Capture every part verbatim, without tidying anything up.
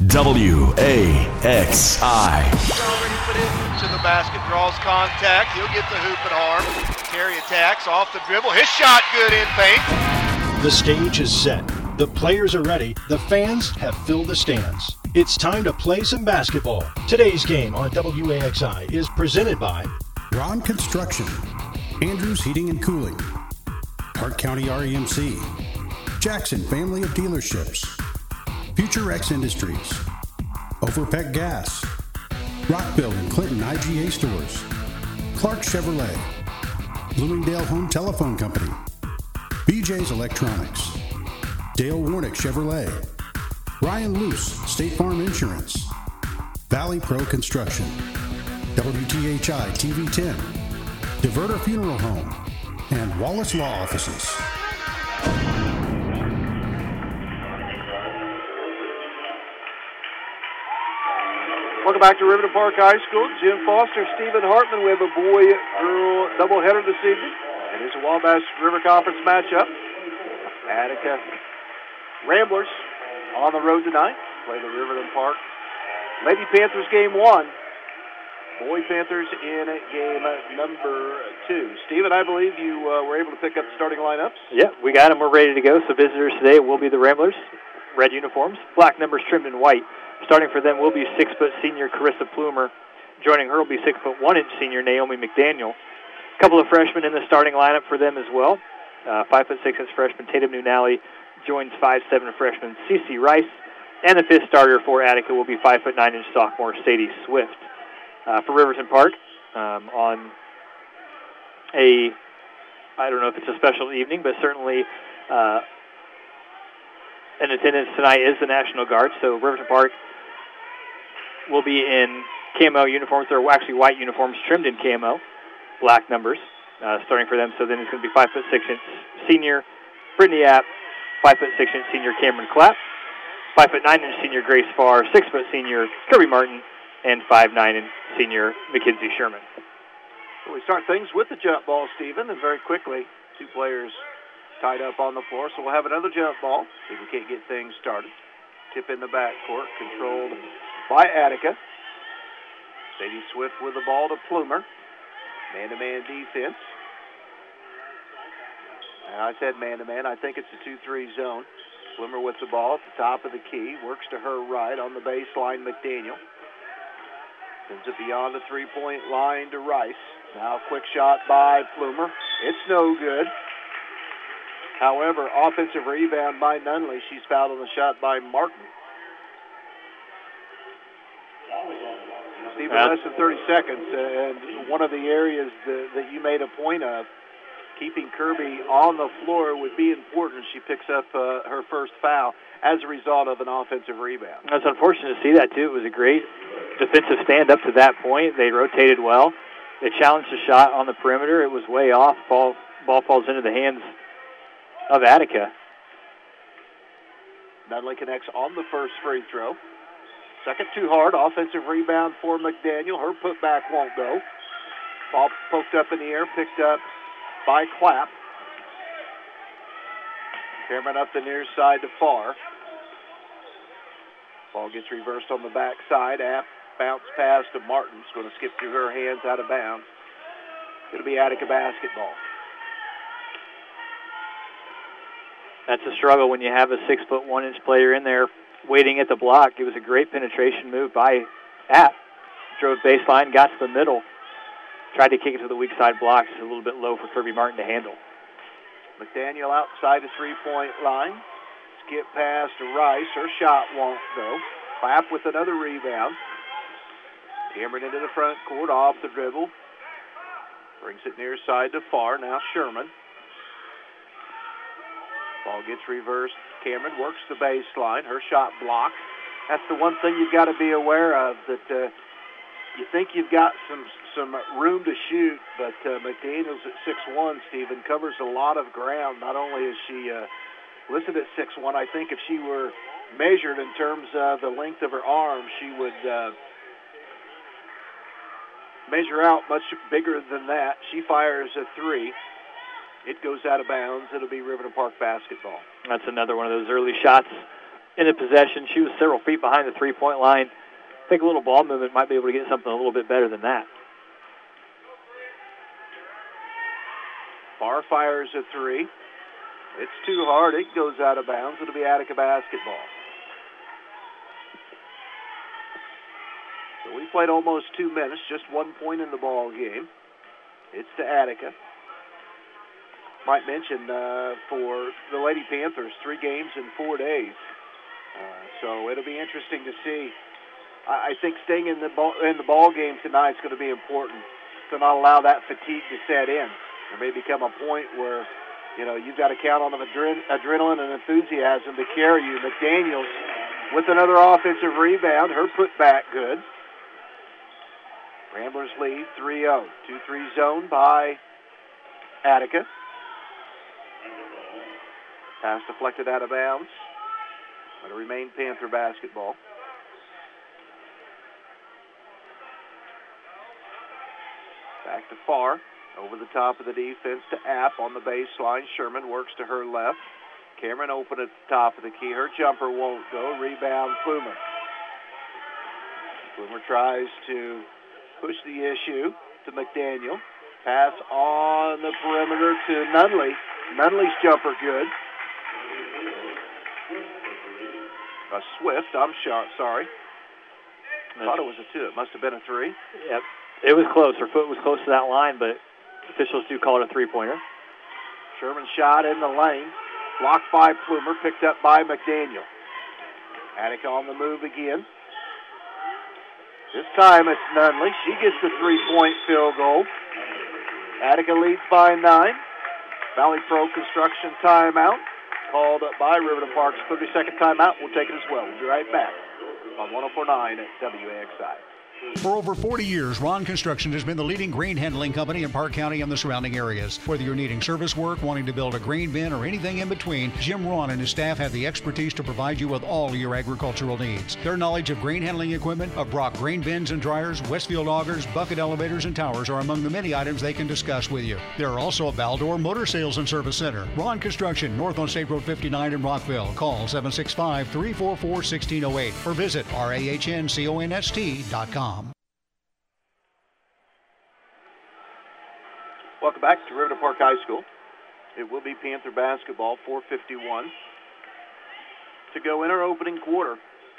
W A X I. Already put into the basket, draws contact. He'll get the hoop and arm. Terry attacks off the dribble. His shot good in paint. The stage is set. The players are ready. The fans have filled the stands. It's time to play some basketball. Today's game on W A X I is presented by Ron Construction, Andrews Heating and Cooling, Park County R E M C, Jackson Family of Dealerships, Future X Industries, Overpeck Gas, Rockville and Clinton I G A Stores, Clark Chevrolet, Bloomingdale Home Telephone Company, B J's Electronics, Dale Warnick Chevrolet, Ryan Luce State Farm Insurance, Valley Pro Construction, W T H I T V ten, Diverter Funeral Home, and Wallace Law Offices. Welcome back to Riverton Park High School. Jim Foster, Stephen Hartman. We have a boy-girl doubleheader this evening. It is a Wabash River Conference matchup. Attica Ramblers on the road tonight. Play the Riverton Park Lady Panthers game one. Boy Panthers in game number two. Stephen, I believe you uh, were able to pick up the starting lineups. Yeah, we got them. We're ready to go. So visitors today will be the Ramblers. Red uniforms, black numbers trimmed in white. Starting for them will be six-foot senior Carissa Plumer. Joining her will be six-foot one-inch senior Naomi McDaniel. A couple of freshmen in the starting lineup for them as well. Uh, five-foot six-inch freshman Tatum Nunali joins five foot seven freshman Cece Rice. And the fifth starter for Attica will be five foot nine-inch sophomore Sadie Swift. Uh, for Riverton Park, um, on a, I don't know if it's a special evening, but certainly uh, in attendance tonight is the National Guard. So Riverton Park will be in camo uniforms. They're actually white uniforms trimmed in camo, black numbers, uh, starting for them. So then it's going to be five foot six inch senior Brittany App, five foot six inch senior Cameron Clapp, five foot nine inch senior Grace Farr, six foot senior Kirby Martin, and five nine inch senior Mackenzie Sherman. So we start things with the jump ball, Stephen, and very quickly, two players tied up on the floor. So we'll have another jump ball. See if we can't get things started. Tip in the backcourt, controlled by Attica. Sadie Swift with the ball to Plumer. Man-to-man defense. And I said man-to-man. I think it's a two three zone. Plumer with the ball at the top of the key. Works to her right on the baseline, McDaniel. Sends it beyond the three-point line to Rice. Now quick shot by Plumer. It's no good. However, offensive rebound by Nunley. She's fouled on the shot by Martin. Stephen, less than thirty seconds, and one of the areas that, that you made a point of, keeping Kirby on the floor would be important. She picks up uh, her first foul as a result of an offensive rebound. It's unfortunate to see that, too. It was a great defensive stand up to that point. They rotated well. They challenged the shot on the perimeter. It was way off. Ball, ball falls into the hands of Attica. Nunley connects on the first free throw. Second too hard. Offensive rebound for McDaniel. Her putback won't go. Ball poked up in the air, picked up by Clapp. Cameron up the near side to Farr. Ball gets reversed on the backside. App bounce pass to Martin's going to skip through her hands out of bounds. It'll be Attica basketball. That's a struggle when you have a six foot one inch player in there waiting at the block. It was a great penetration move by App. Drove baseline, got to the middle. Tried to kick it to the weak side block. It's a little bit low for Kirby Martin to handle. McDaniel outside the three-point line. Skip pass to Rice. Her shot won't go. Clapp with another rebound. Cameron into the front court, off the dribble. Brings it near side to Farr. Now Sherman. Ball gets reversed. Cameron works the baseline. Her shot blocked. That's the one thing you've got to be aware of, that uh, you think you've got some some room to shoot, but uh, McDaniel's at six one, Stephen, covers a lot of ground. Not only is she uh, listed at six one, I think if she were measured in terms of the length of her arm, she would uh, measure out much bigger than that. She fires a three. It goes out of bounds. It'll be Riverton Park basketball. That's another one of those early shots in the possession. She was several feet behind the three-point line. I think a little ball movement might be able to get something a little bit better than that. Farr fires a three. It's too hard. It goes out of bounds. It'll be Attica basketball. So we played almost two minutes, just one point in the ball game. It's to Attica. Might mention uh, for the Lady Panthers, three games in four days. Uh, so it'll be interesting to see. I, I think staying in the ball, in the ball game tonight is going to be important to not allow that fatigue to set in. There may become a point where, you know, you've got to count on the adre- adrenaline and enthusiasm to carry you. McDaniels with another offensive rebound. Her putback good. Ramblers lead three oh. two three zone by Attica. Pass deflected out of bounds. It'll remain Panther basketball. Back to Farr. Over the top of the defense to App on the baseline. Sherman works to her left. Cameron open at the top of the key. Her jumper won't go. Rebound, Plumer. Plumer tries to push the issue to McDaniel. Pass on the perimeter to Nunley. Nunley's jumper good. A Swift, I'm sure, sorry. I thought it was a two. It must have been a three. Yep. It was close. Her foot was close to that line, but officials do call it a three-pointer. Sherman shot in the lane. Blocked by Plumer, picked up by McDaniel. Attica on the move again. This time it's Nunley. She gets the three-point field goal. Attica leads by nine. Valley Pro Construction timeout. Called up by Riverton Park's thirty-second timeout. We'll take it as well. We'll be right back on one oh four point nine at W A X I. For over forty years, Ron Construction has been the leading grain handling company in Park County and the surrounding areas. Whether you're needing service work, wanting to build a grain bin, or anything in between, Jim Ron and his staff have the expertise to provide you with all your agricultural needs. Their knowledge of grain handling equipment, of Brock grain bins and dryers, Westfield augers, bucket elevators, and towers are among the many items they can discuss with you. They're also a Baldor Motor Sales and Service Center. Ron Construction, north on State Road fifty-nine in Rockville. Call seven six five, three four four, one six zero eight or visit R A H N C O N S T dot com. Welcome back to Riverton Park High School. It will be Panther basketball, four fifty-one to go in our opening quarter.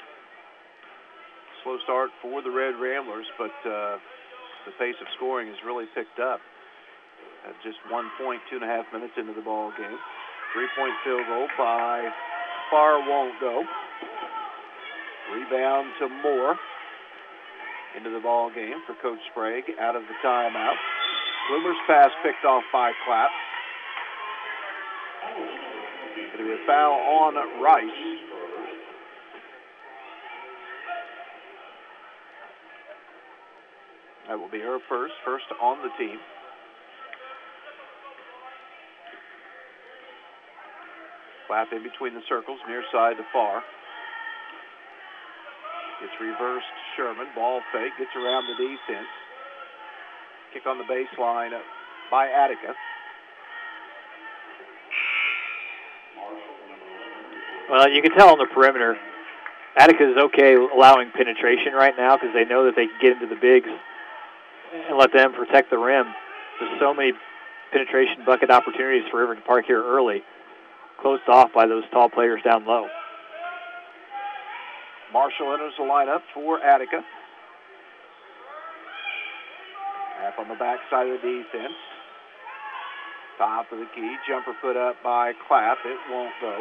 Slow start for the Red Ramblers, but uh, the pace of scoring has really picked up. At just one point, two and a half minutes into the ball game. Three-point field goal by Farr won't go. Rebound to Moore into the ball game for Coach Sprague out of the timeout. Plumer's pass picked off by Clapp. It'll be a foul on Rice. That will be her first, first on the team. Clapp in between the circles, near side to Farr. Gets reversed to Sherman. Ball fake, gets around the defense. Kick on the baseline by Attica. Well, you can tell on the perimeter, Attica is okay allowing penetration right now because they know that they can get into the bigs and let them protect the rim. There's so many penetration bucket opportunities for Riverton Park here early, closed off by those tall players down low. Marshall enters the lineup for Attica. Half on the backside of the defense. Top of the key. Jumper put up by Clapp. It won't go.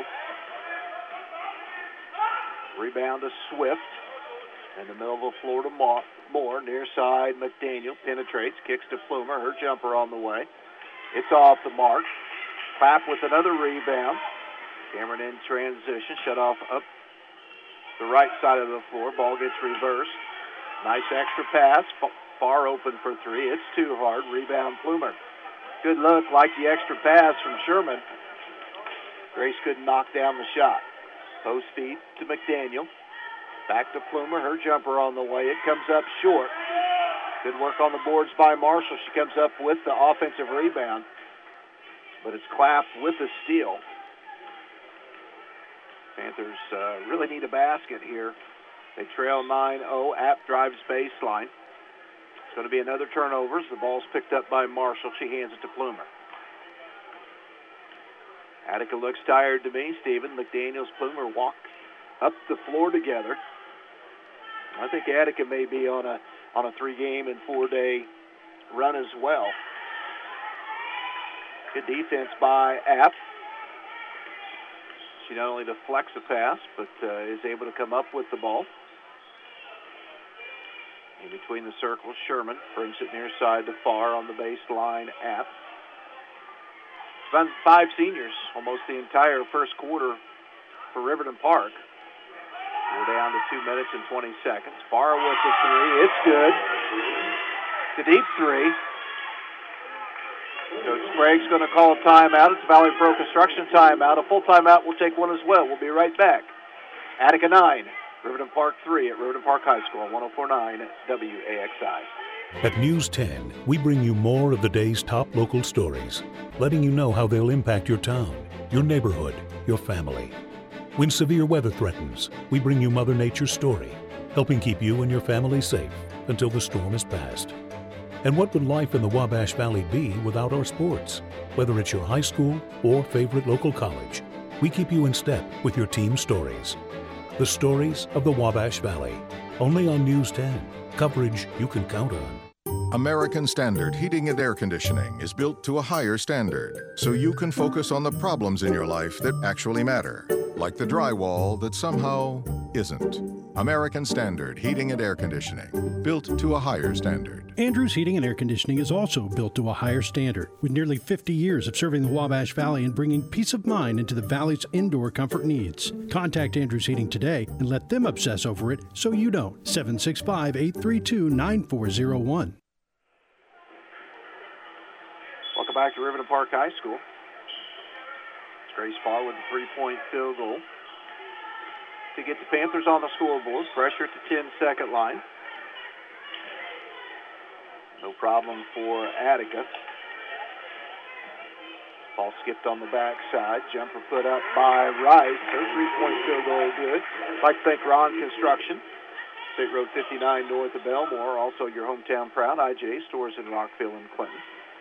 Rebound to Swift. In the middle of the floor to Moore. Near side, McDaniel penetrates. Kicks to Plumer. Her jumper on the way. It's off the mark. Clapp with another rebound. Cameron in transition. Shut off up the right side of the floor. Ball gets reversed. Nice extra pass. Farr open for three. It's too hard. Rebound Plumer. Good look, like the extra pass from Sherman. Grace couldn't knock down the shot. Post feed to McDaniel. Back to Plumer. Her jumper on the way. It comes up short. Good work on the boards by Marshall. She comes up with the offensive rebound. But it's Clapp with the steal. Panthers uh, really need a basket here. They trail nine oh. App drives baseline. It's going to be another turnover as the ball's picked up by Marshall. She hands it to Plumer. Attica looks tired to me. Stephen McDaniels, Plumer walk up the floor together. I think Attica may be on a on a three-game and four-day run as well. Good defense by App. She not only deflects a pass, but uh, is able to come up with the ball. In between the circles, Sherman brings it near side to Farr on the baseline. App. Run five seniors almost the entire first quarter for Riverton Park. We're down to two minutes and twenty seconds. Farr with the three. It's good. The deep three. Coach Sprague's going to call a timeout. It's Valley Pro Construction timeout. A full timeout. We'll take one as well. We'll be right back. Attica nine, Riverton Park three at Riverton Park High School on one oh four point nine W A X I. At News ten, we bring you more of the day's top local stories, letting you know how they'll impact your town, your neighborhood, your family. When severe weather threatens, we bring you Mother Nature's story, helping keep you and your family safe until the storm is past. And what would life in the Wabash Valley be without our sports? Whether it's your high school or favorite local college, we keep you in step with your team stories. The stories of the Wabash Valley, only on News ten, coverage you can count on. American Standard Heating and Air Conditioning is built to a higher standard, so you can focus on the problems in your life that actually matter, like the drywall that somehow isn't. American Standard Heating and Air Conditioning, built to a higher standard. Andrews Heating and Air Conditioning is also built to a higher standard, with nearly fifty years of serving the Wabash Valley and bringing peace of mind into the Valley's indoor comfort needs. Contact Andrews Heating today and let them obsess over it so you don't. seven six five, eight three two, nine four zero one. Welcome back to Riverton Park High School. It's Grace Farr with a three-point field goal to get the Panthers on the scoreboard. Pressure at the ten-second line. No problem for Attica. Ball skipped on the backside. Jumper put up by Rice. Her three-point field goal good. I'd like to thank Ron Construction. State Road fifty-nine north of Belmore. Also your hometown proud. I J stores in Rockville and Clinton.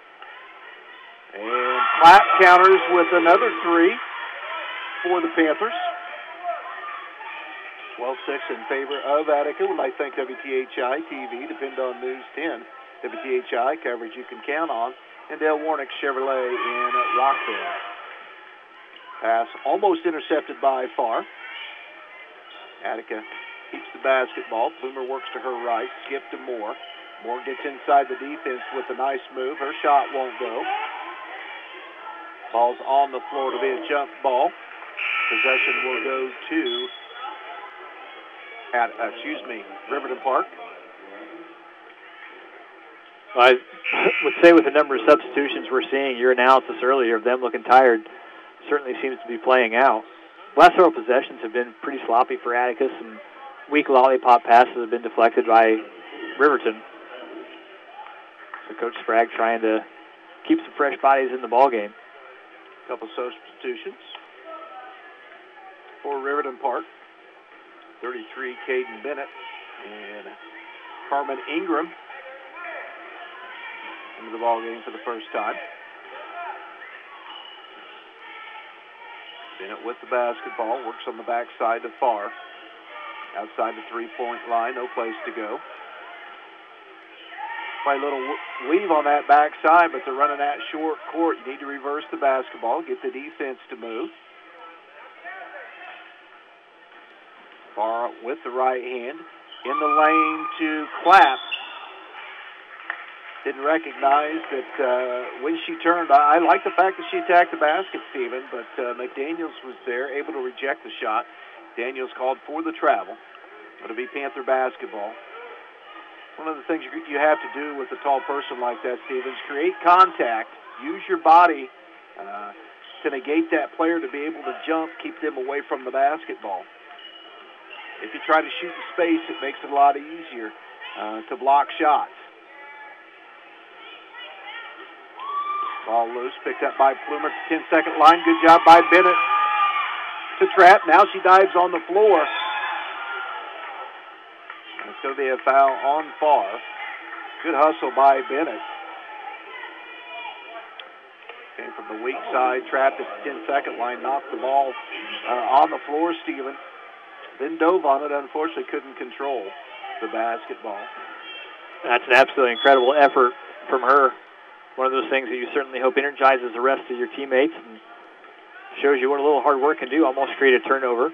And Clapp counters with another three for the Panthers. twelve six in favor of Attica. We'd like to thank W T H I T V. Depend on News ten. W T H I coverage you can count on. And Dale Warnick Chevrolet in Rockville. Pass almost intercepted by Farr. Attica keeps the basketball. Plumer works to her right. Skip to Moore. Moore gets inside the defense with a nice move. Her shot won't go. Ball's on the floor to be a jump ball. Possession will go to, at, uh, excuse me, Riverton Park. I would say with the number of substitutions we're seeing, your analysis earlier of them looking tired certainly seems to be playing out. Last several possessions have been pretty sloppy for Attica. Some weak lollipop passes have been deflected by Riverton. So Coach Sprague trying to keep some fresh bodies in the ballgame. Couple substitutions for Riverton Park. thirty-three, Caden Bennett and Carmen Ingram into the ball game for the first time. Bennett with the basketball, works on the backside to Farr. Outside the three-point line, no place to go. Play a little weave on that backside, but they're running that short court. You need to reverse the basketball, get the defense to move. Farr with the right hand. In the lane to Clapp. Didn't recognize that uh, when she turned. I, I like the fact that she attacked the basket, Stephen, but uh, McDaniels was there, able to reject the shot. Daniels called for the travel. It'll be Panther basketball. One of the things you have to do with a tall person like that, Stephen, is create contact, use your body uh, to negate that player to be able to jump, keep them away from the basketball. If you try to shoot in space, it makes it a lot easier uh, to block shots. Ball loose, picked up by Plumer at the ten-second line. Good job by Bennett to trap. Now she dives on the floor. And it's going to be a foul on Farr. Good hustle by Bennett. Came from the weak side, trapped at the ten-second line, knocked the ball uh, on the floor, Stephen. Then dove on it, unfortunately couldn't control the basketball. That's an absolutely incredible effort from her. One of those things that you certainly hope energizes the rest of your teammates and shows you what a little hard work can do, almost create a turnover.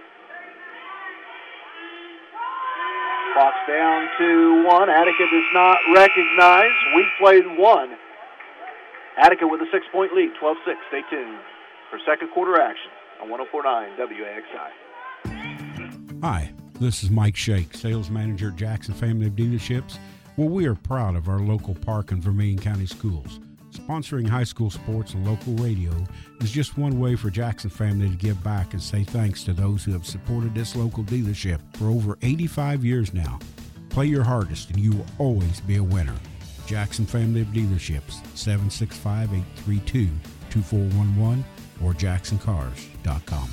Clock's down to one. Attica does not recognize. We played one. Attica with a six-point lead, twelve six. Stay tuned for second quarter action on one oh four point nine W A X I. Hi, this is Mike Shake, Sales Manager at Jackson Family of Dealerships. Well, we are proud of our local park and Vermilion County schools. Sponsoring high school sports and local radio is just one way for Jackson Family to give back and say thanks to those who have supported this local dealership for over eighty-five years now. Play your hardest and you will always be a winner. Jackson Family of Dealerships, seven six five, eight three two, two four one one or jackson cars dot com.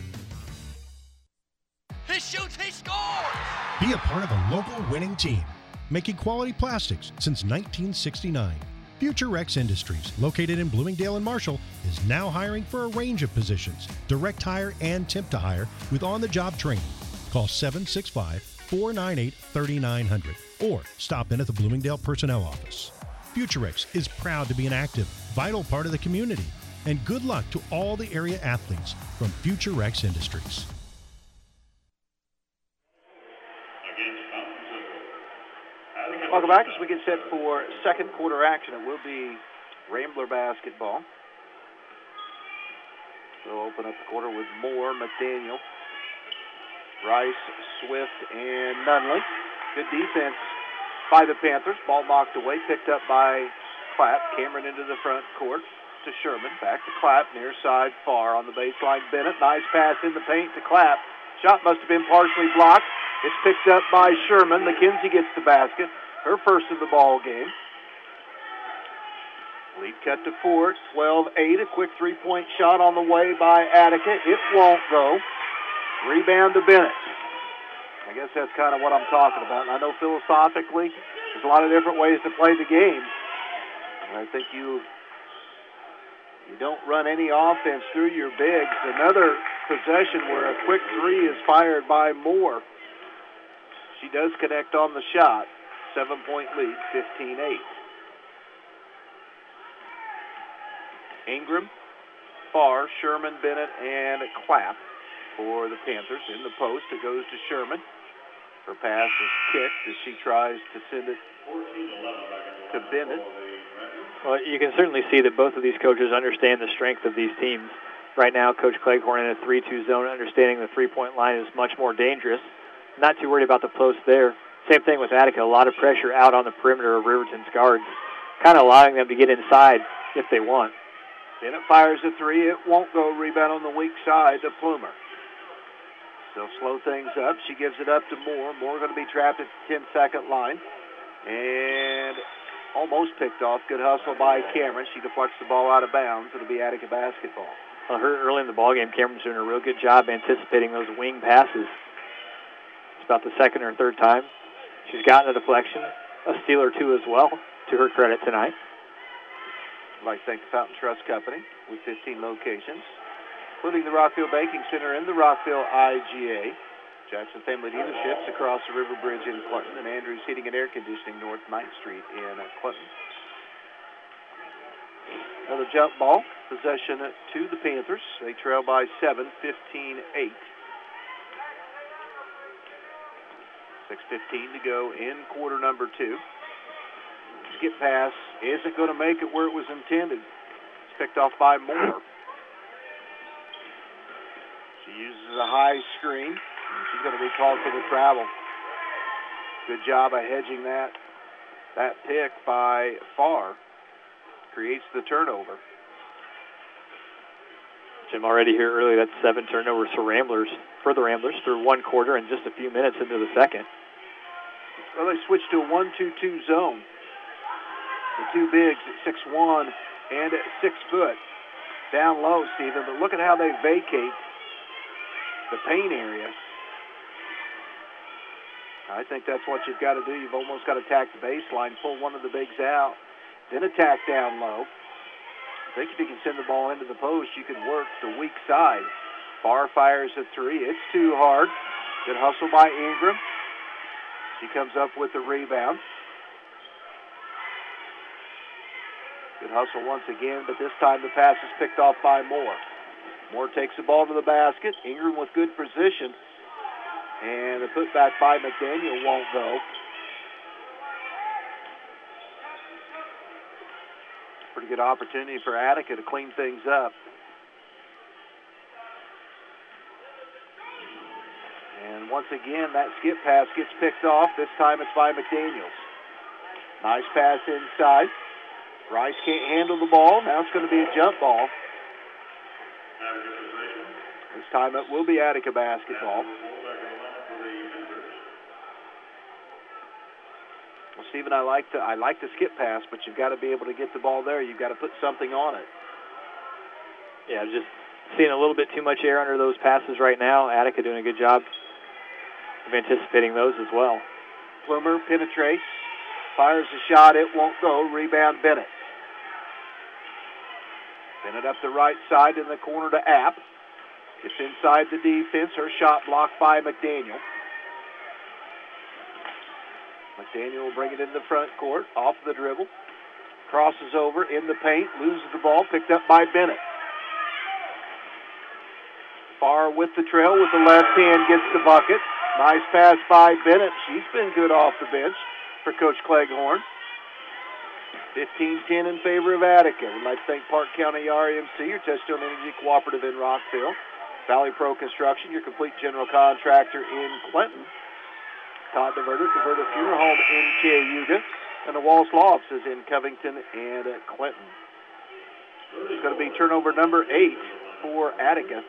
He shoots, he scores! Be a part of a local winning team, making quality plastics since nineteen sixty-nine. FutureX Industries, located in Bloomingdale and Marshall, is now hiring for a range of positions, direct hire and temp to hire with on-the-job training. Call seven six five, four nine eight, three nine zero zero or stop in at the Bloomingdale Personnel Office. FutureX is proud to be an active, vital part of the community, and good luck to all the area athletes from FutureX Industries. Welcome back as we get set for second quarter action. It will be Rambler basketball. We'll open up the quarter with Moore, McDaniel, Rice, Swift, and Nunley. Good defense by the Panthers. Ball knocked away, picked up by Clapp. Cameron into the front court to Sherman. Back to Clapp, near side, far on the baseline. Bennett, nice pass in the paint to Clapp. Shot must have been partially blocked. It's picked up by Sherman. McKenzie gets the basket. Her first of the ball game. Lead cut to Ford, twelve eight. A quick three-point shot on the way by Attica. It won't go. Rebound to Bennett. I guess that's kind of what I'm talking about. And I know philosophically there's a lot of different ways to play the game. And I think you you don't run any offense through your bigs. Another possession where a quick three is fired by Moore. She does connect on the shot. Seven-point lead, fifteen eight. Ingram, Farr, Sherman, Bennett, and Clapp for the Panthers. In the post, it goes to Sherman. Her pass is kicked as she tries to send it to Bennett. Well, you can certainly see that both of these coaches understand the strength of these teams. Right now, Coach Cleghorn in a three two zone, understanding the three-point line is much more dangerous. Not too worried about the post there. Same thing with Attica, a lot of pressure out on the perimeter of Riverton's guards, kind of allowing them to get inside if they want. Bennett fires a three. It won't go. Rebound on the weak side to Plumer. They'll slow things up. She gives it up to Moore. Moore going to be trapped at the ten-second line. And almost picked off. Good hustle by Cameron. She deflects the ball out of bounds. It'll be Attica basketball. Well, her early in the ballgame, Cameron's doing a real good job anticipating those wing passes. It's about the second or third time she's gotten a deflection, a steal or two as well, to her credit tonight. I'd like to thank the Fountain Trust Company with fifteen locations, including the Rockville Banking Center and the Rockville I G A, Jackson Family Dealerships across the River Bridge in Clinton, and Andrews Heating and Air Conditioning North ninth Street in Clinton. Another jump ball, possession to the Panthers. They trail by seven, fifteen eight. six fifteen to go in quarter number two. Skip pass isn't going to make it where it was intended. It's picked off by Moore. She uses a high screen. She's going to be called for the travel. Good job of hedging that, that pick by Farr. Creates the turnover. Jim already here early, that's seven turnovers for Ramblers, for the Ramblers through one quarter and just a few minutes into the second. Well, they switched to a one two two zone. The two bigs at six one and at six foot. Down low, Stephen, but look at how they vacate the paint area. I think that's what you've got to do. You've almost got to attack the baseline, pull one of the bigs out, then attack down low. I think if you can send the ball into the post, you can work the weak side. Barr fires a three. It's too hard. Good hustle by Ingram. She comes up with the rebound. Good hustle once again, but this time the pass is picked off by Moore. Moore takes the ball to the basket. Ingram with good position. And the putback by McDaniel won't go. Pretty good opportunity for Attica to clean things up. And once again, that skip pass gets picked off. This time it's by McDaniels. Nice pass inside. Rice can't handle the ball. Now it's going to be a jump ball. This time it will be Attica basketball. Well, Stephen, I like the I like the skip pass, but you've got to be able to get the ball there. You've got to put something on it. Yeah, just seeing a little bit too much air under those passes right now. Attica doing a good job of anticipating those as well. Plumer penetrates, fires a shot. It won't go. Rebound Bennett. Bennett up the right side in the corner to App. It's inside the defense. Her shot blocked by McDaniel. McDaniel will bring it in the front court, off the dribble. Crosses over in the paint, loses the ball, picked up by Bennett. Barr with the trail with the left hand gets the bucket. Nice pass by Bennett. She's been good off the bench for Coach Cleghorn. fifteen ten in favor of Attica. We'd like to thank Park County R E M C, your Touchstone Energy Cooperative in Rockville. Valley Pro Construction, your complete general contractor in Clinton. Todd DeVerta, DeVerta Funeral Home in Cayuga. And the Walsh Law Offices in Covington and uh, Clinton. It's going to be turnover number eight for Attica.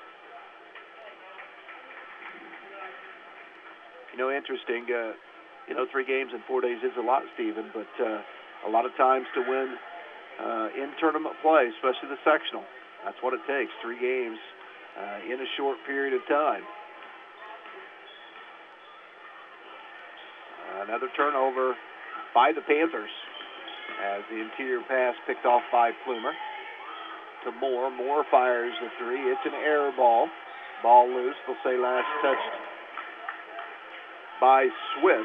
You know, interesting, uh, you know, three games in four days is a lot, Stephen, but uh, a lot of times to win uh, in tournament play, especially the sectional. That's what it takes, three games uh, in a short period of time. Another turnover by the Panthers as the interior pass picked off by Plumer to Moore. Moore fires the three. It's an error ball. Ball loose. They'll say last touched by Swift.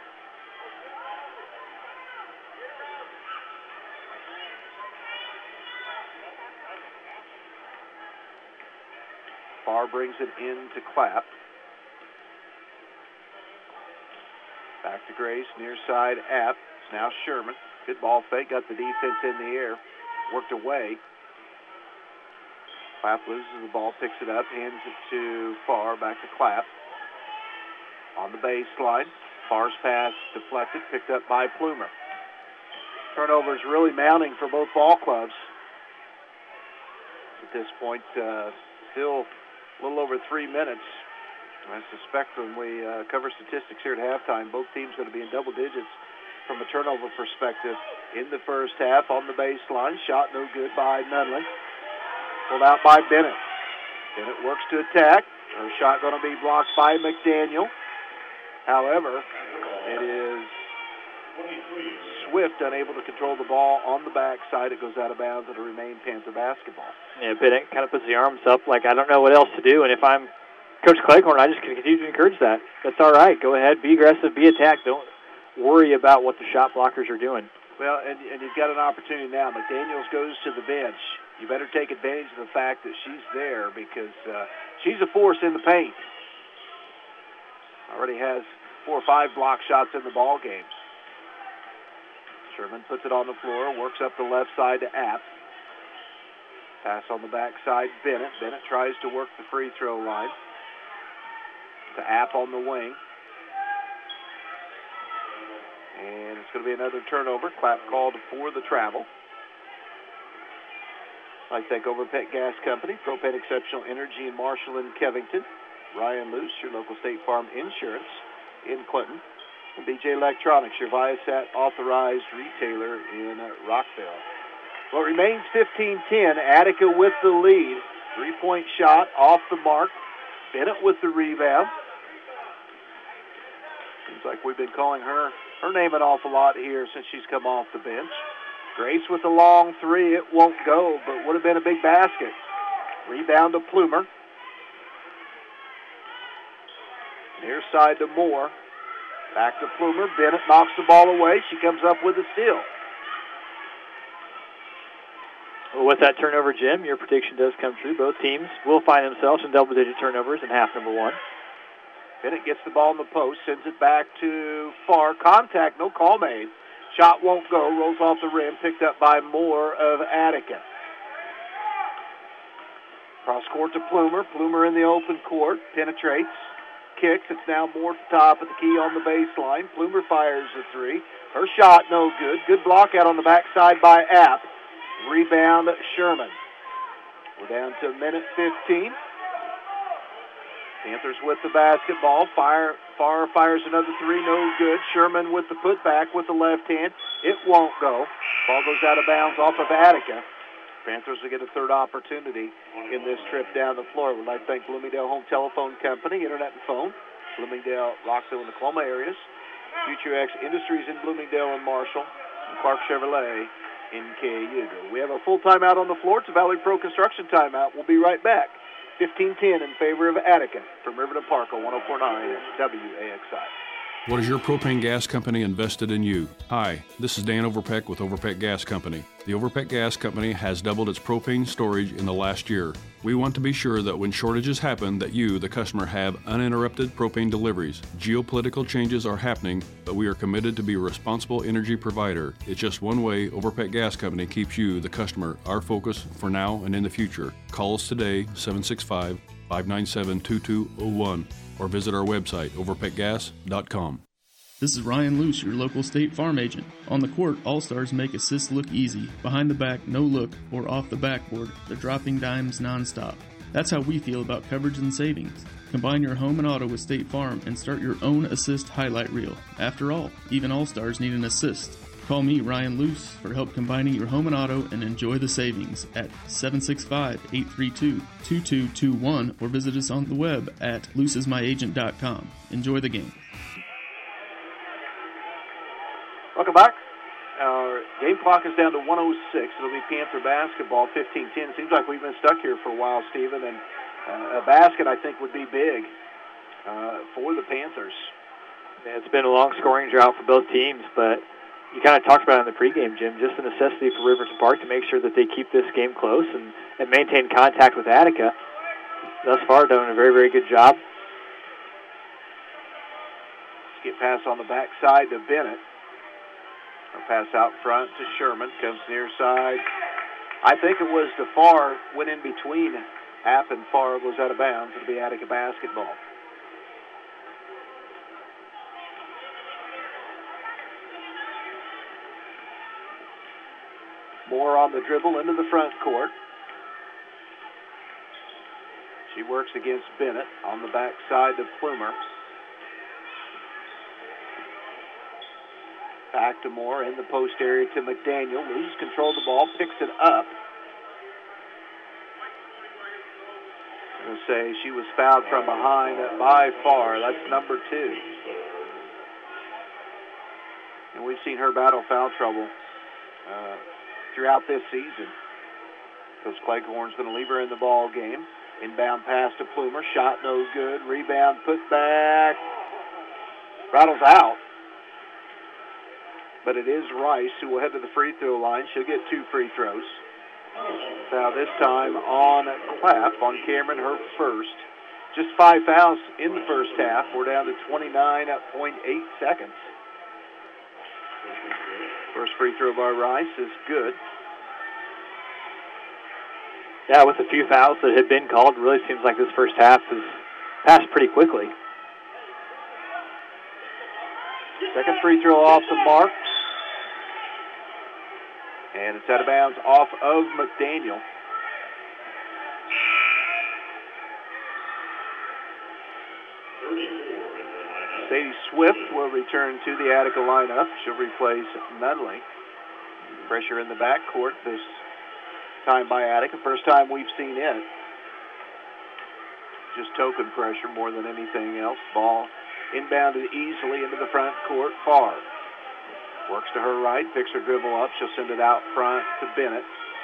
Barr brings it in to Clapp. Back to Grace, near side App. It's now Sherman. Good ball fake, got the defense in the air. Worked away. Clapp loses the ball, picks it up, hands it to Farr, back to Clapp. On the baseline, Farr's pass deflected, picked up by Plumer. Turnovers really mounting for both ball clubs. At this point, uh, still a little over three minutes. I suspect when we uh, cover statistics here at halftime, both teams going to be in double digits from a turnover perspective in the first half. On the baseline, shot no good by Nunley. Pulled out by Bennett. Bennett works to attack. Her shot going to be blocked by McDaniel. However, it is Swift unable to control the ball on the backside. It goes out of bounds. It'll remain Panther basketball. Yeah, Bennett kind of puts the arms up like, I don't know what else to do, and if I'm Coach Cleghorn, I just continue to encourage that. That's all right. Go ahead. Be aggressive. Be attacked. Don't worry about what the shot blockers are doing. Well, and, and you've got an opportunity now. McDaniels goes to the bench. You better take advantage of the fact that she's there because uh, she's a force in the paint. Already has four or five block shots in the ball games. Sherman puts it on the floor, works up the left side to App. Pass on the backside, Bennett. Bennett tries to work the free throw line. To App on the wing. And it's going to be another turnover. Clapp called for the travel. I thank Overpet Gas Company, Propane Exceptional Energy in Marshall and Covington. Ryan Luce, your local State Farm Insurance in Clinton. And B J Electronics, your Viasat authorized retailer in uh, Rockville. Well, it remains fifteen ten. Attica with the lead. Three-point shot off the mark Bennett with the rebound. Seems like we've been calling her her name an awful lot here since she's come off the bench. Grace with the long three. It won't go, but would have been a big basket. Rebound to Plumer. Near side to Moore. Back to Plumer. Bennett knocks the ball away. She comes up with a steal. Well, with that turnover, Jim, your prediction does come true. Both teams will find themselves in double-digit turnovers in half number one. Bennett gets the ball in the post, sends it back to Farr. Contact, no call made. Shot won't go, rolls off the rim, picked up by Moore of Attica. Cross court to Plumer. Plumer in the open court, penetrates, kicks. It's now Moore at the top of the key on the baseline. Plumer fires the three. Her shot no good. Good block out on the backside by App. Rebound Sherman. We're down to a minute fifteen. Panthers with the basketball. Fire, Farr fires another three, no good. Sherman with the putback with the left hand. It won't go. Ball goes out of bounds off of Attica. Panthers will get a third opportunity in this trip down the floor. We'd like to thank Bloomingdale Home Telephone Company, Internet and Phone, Bloomingdale, Rockville, and Tacoma areas, Future X Industries in Bloomingdale and Marshall, and Clark Chevrolet in Cayuga. We have a full timeout on the floor. It's a Valley Pro Construction timeout. We'll be right back. fifteen ten in favor of Attica from Riverton Park on one oh four point nine W A X I. What is your propane gas company invested in you? Hi, this is Dan Overpeck with Overpeck Gas Company. The Overpeck Gas Company has doubled its propane storage in the last year. We want to be sure that when shortages happen that you, the customer, have uninterrupted propane deliveries. Geopolitical changes are happening, but we are committed to be a responsible energy provider. It's just one way Overpeck Gas Company keeps you, the customer, our focus for now and in the future. Call us today, seven six five, five nine seven, two two zero one, or visit our website, overpeck gas dot com. This is Ryan Luce, your local State Farm agent. On the court, All-Stars make assists look easy. Behind the back, no look, or off the backboard, they're dropping dimes nonstop. That's how we feel about coverage and savings. Combine your home and auto with State Farm and start your own assist highlight reel. After all, even All-Stars need an assist. Call me, Ryan Luce, for help combining your home and auto and enjoy the savings at seven six five, eight three two, two two two one or visit us on the web at luce is my agent dot com. Enjoy the game. Welcome back. Our game clock is down to one oh six. It'll be Panther basketball, fifteen ten. Seems like we've been stuck here for a while, Stephen, and uh, a basket, I think, would be big uh, for the Panthers. Yeah, it's been a long scoring drought for both teams, but you kind of talked about it in the pregame, Jim, just the necessity for Riverton Park to make sure that they keep this game close and, and maintain contact with Attica. Thus far, done a very, very good job. Let's get pass on the backside to Bennett. A pass out front to Sherman. Comes near side. I think it was DeFar. Went in between App and Farr. Goes out of bounds. It'll be Attica basketball. Moore on the dribble into the front court. She works against Bennett on the backside to Plumer. Back to Moore in the post area to McDaniel. Loses control of the ball, picks it up. I'm going to say she was fouled from behind by Farr. That's number two. And we've seen her battle foul trouble uh, throughout this season. Coach Cleghorn's going to leave her in the ball game. Inbound pass to Plumer. Shot no good. Rebound put back. Rattles out. But it is Rice who will head to the free throw line. She'll get two free throws. Foul this time on Clapp, on Cameron, her first. Just five fouls in the first half. We're down to twenty-nine point eight seconds. First free throw by Rice is good. Yeah, with a few fouls that had been called, it really seems like this first half has passed pretty quickly. Second free throw off the mark. And it's out of bounds off of McDaniel. Sadie Swift will return to the Attica lineup. She'll replace Nunley. Pressure in the backcourt this time by Attica. First time we've seen it. just token pressure more than anything else. Ball inbounded easily into the front court. Farr works to her right, picks her dribble up. She'll send it out front to Bennett.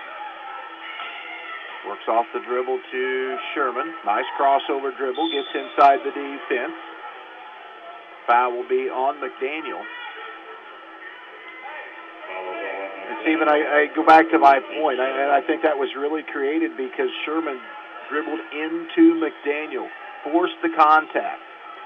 Works off the dribble to Sherman. Nice crossover dribble. Gets inside the defense. Foul will be on McDaniel. And Stephen, I, I go back to my point, I, and I think that was really created because Sherman dribbled into McDaniel, forced the contact.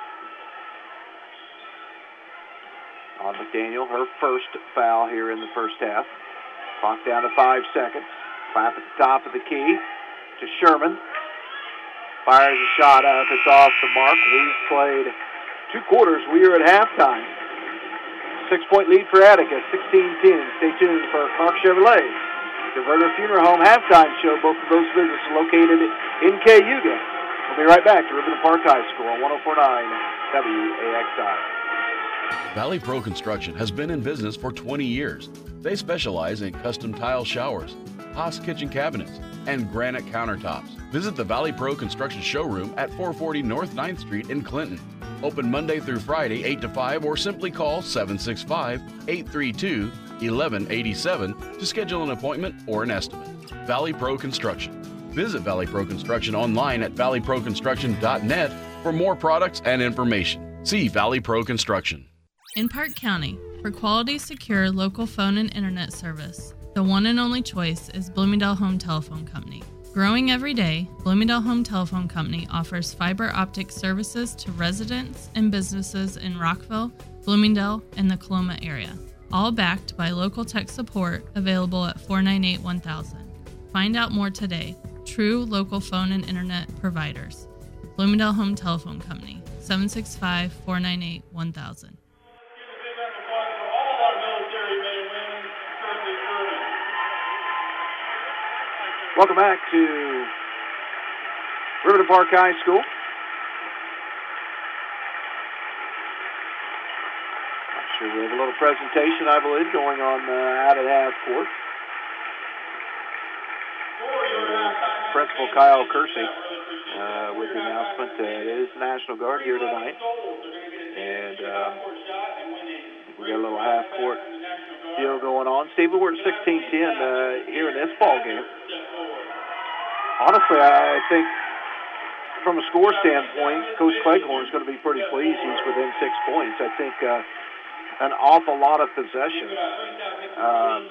On McDaniel, her first foul here in the first half. Clock down to five seconds. Clap at the top of the key to Sherman. Fires a shot up. It's off the mark. We've played two quarters. We are at halftime. Six-point lead for Attica, sixteen ten. Stay tuned for Clark Chevrolet. Diverter Funeral Home halftime show. Both of those businesses located in Cayuga. We'll be right back to Riverton Park High School on one oh four point nine W A X I. Valley Pro Construction has been in business for twenty years. They specialize in custom tile showers, Haas kitchen cabinets, and granite countertops. Visit the Valley Pro Construction showroom at four forty North ninth Street in Clinton. Open Monday through Friday, eight to five, or simply call seven six five, eight three two, one one eight seven to schedule an appointment or an estimate. Valley Pro Construction. Visit Valley Pro Construction online at valley pro construction dot net for more products and information. See Valley Pro Construction. In Park County, for quality, secure local phone and internet service, the one and only choice is Bloomingdale Home Telephone Company. Growing every day, Bloomingdale Home Telephone Company offers fiber optic services to residents and businesses in Rockville, Bloomingdale, and the Coloma area, all backed by local tech support available at four nine eight, one thousand. Find out more today. True local phone and internet providers. Bloomingdale Home Telephone Company, seven six five, four nine eight, one thousand. Welcome back to Riverton Park High School. Sure, we have a little presentation, I believe, going on uh, out at half court. Principal Kyle Kersey uh, with the announcement that it is National Guard here tonight. And um, we got a little half court deal going on. Stephen, we're at sixteen ten uh, here in this ball game. Honestly, I think from a score standpoint, Coach Cleghorn is going to be pretty pleased. He's within six points. I think uh, an awful lot of possessions. Um,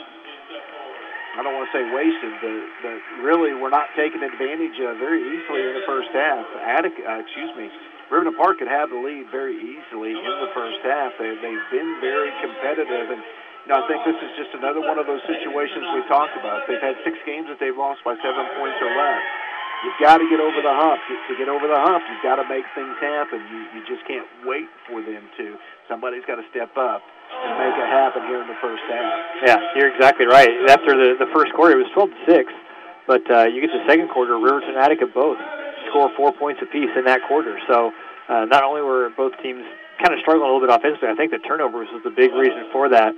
I don't want to say wasted, but, but really we're not taking advantage of very easily in the first half. Attica, uh, excuse me, Riverton Park could have the lead very easily in the first half. They, they've been very competitive, and you know, I think this is just another one of those situations we talked about. They've had six games that they've lost by seven points or less. You've got to get over the hump. To get over the hump, you've got to make things happen. You, you just can't wait for them to. Somebody's got to step up and make it happen here in the first half. Yeah, you're exactly right. After the, the first quarter, it was twelve to six, but uh, you get to the second quarter, Riverton and Attica both score four points apiece in that quarter. So uh, not only were both teams kind of struggling a little bit offensively, I think the turnovers was the big reason for that,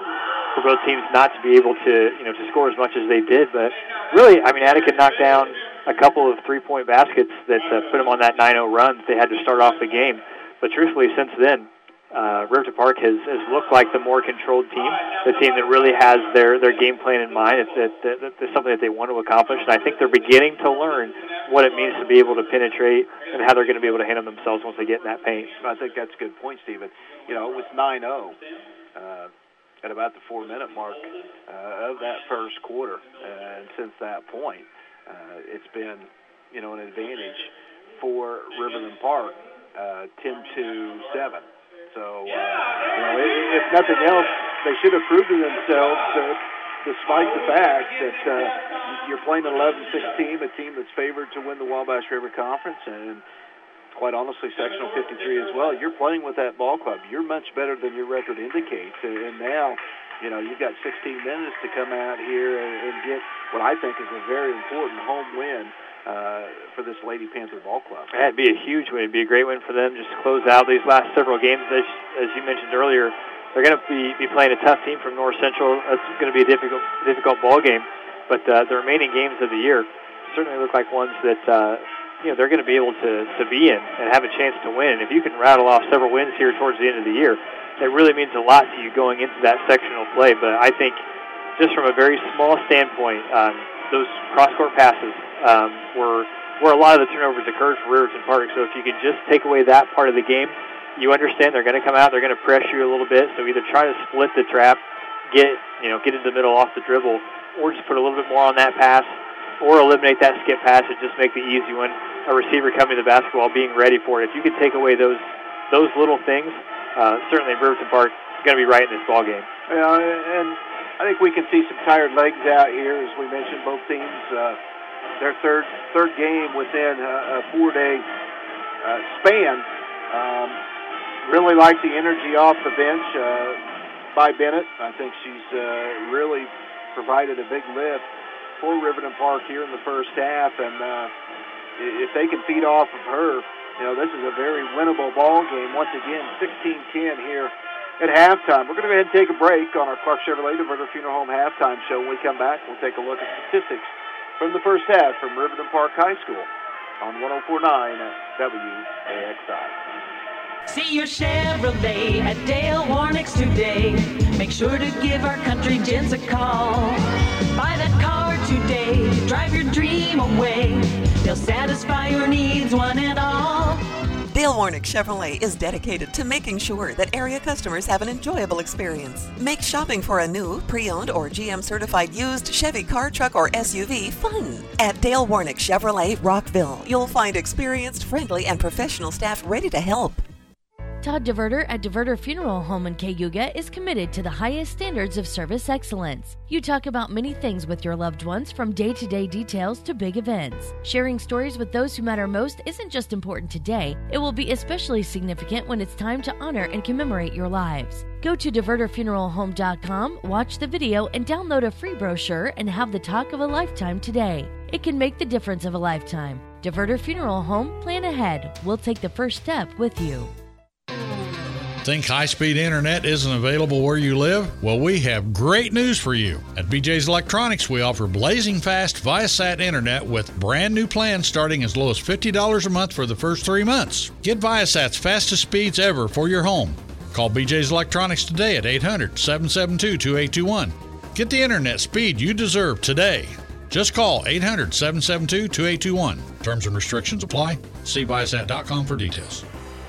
for both teams not to be able to, you know, to score as much as they did. But really, I mean, Attica knocked down a couple of three-point baskets that uh, put them on that nine oh run that they had to start off the game. But truthfully, since then, uh, Riverton Park has, has looked like the more controlled team, the team that really has their, their game plan in mind. It's, that, that, that, it's something that they want to accomplish, and I think they're beginning to learn what it means to be able to penetrate and how they're going to be able to handle themselves once they get in that paint. I think that's a good point, Stephen. You know, it was nine oh. Uh, at about the four-minute mark uh, of that first quarter. Uh, and since that point, uh, it's been, you know, an advantage for Riverton Park, uh, ten to seven. So, uh, you know, if nothing else, they should have proved to themselves that despite the fact that uh, you're playing an eleven six team, a team that's favored to win the Wabash River Conference, and quite honestly, Sectional fifty-three as well. You're playing with that ball club. You're much better than your record indicates. And now, you know, you've got sixteen minutes to come out here and, and get what I think is a very important home win uh, for this Lady Panther ball club. Yeah, it'd be a huge win. It'd be a great win for them just to close out these last several games. As, as you mentioned earlier, they're going to be, be playing a tough team from North Central. That's going to be a difficult, difficult ball game. But uh, the remaining games of the year certainly look like ones that uh, you know, they're going to be able to, to be in and have a chance to win. And if you can rattle off several wins here towards the end of the year, it really means a lot to you going into that sectional play. But I think just from a very small standpoint, um, those cross-court passes um, were where a lot of the turnovers occurred for Riverton Park. So if you can just take away that part of the game, you understand they're going to come out, they're going to pressure you a little bit. So either try to split the trap, get you know get into the middle off the dribble, or just put a little bit more on that pass, or eliminate that skip pass and just make the easy one. A receiver coming to the basketball, being ready for it. If you can take away those those little things, uh, certainly Riverton Park is going to be right in this ball game. Yeah, and I think we can see some tired legs out here, as we mentioned. Both teams, uh, their third third game within a, a four-day uh, span. Um, really like the energy off the bench uh, by Bennett. I think she's uh, really provided a big lift for Riverton Park here in the first half, and uh, if they can feed off of her, you know, this is a very winnable ball game. Once again, sixteen ten here at halftime. We're going to go ahead and take a break on our Clark Chevrolet Diverter Funeral Home halftime show. When we come back, we'll take a look at statistics from the first half from Riverton Park High School on one oh four point nine W A X I. See your Chevrolet at Dale Warnick's today. Make sure to give our country gents a call. Buy that car today, drive your dream away. They'll satisfy your needs, one and all. Dale Warnick Chevrolet is dedicated to making sure that area customers have an enjoyable experience. Make shopping for a new, pre-owned, or G M-certified used Chevy car, truck, or S U V fun. At Dale Warnick Chevrolet Rockville, you'll find experienced, friendly, and professional staff ready to help. Todd Diverter at Diverter Funeral Home in Cayuga is committed to the highest standards of service excellence. You talk about many things with your loved ones, from day-to-day details to big events. Sharing stories with those who matter most isn't just important today, it will be especially significant when it's time to honor and commemorate your lives. Go to diverter funeral home dot com, watch the video, and download a free brochure and have the talk of a lifetime today. It can make the difference of a lifetime. Diverter Funeral Home, plan ahead. We'll take the first step with you. Think high-speed internet isn't available where you live? Well, we have great news for you. At B J's Electronics, we offer blazing fast Viasat internet with brand new plans starting as low as fifty dollars a month for the first three months. Get Viasat's fastest speeds ever for your home. Call B J's Electronics today at eight hundred, seven seven two, two eight two one. Get the internet speed you deserve today. Just call eight hundred, seven seven two, two eight two one. Terms and restrictions apply. See Viasat dot com for details.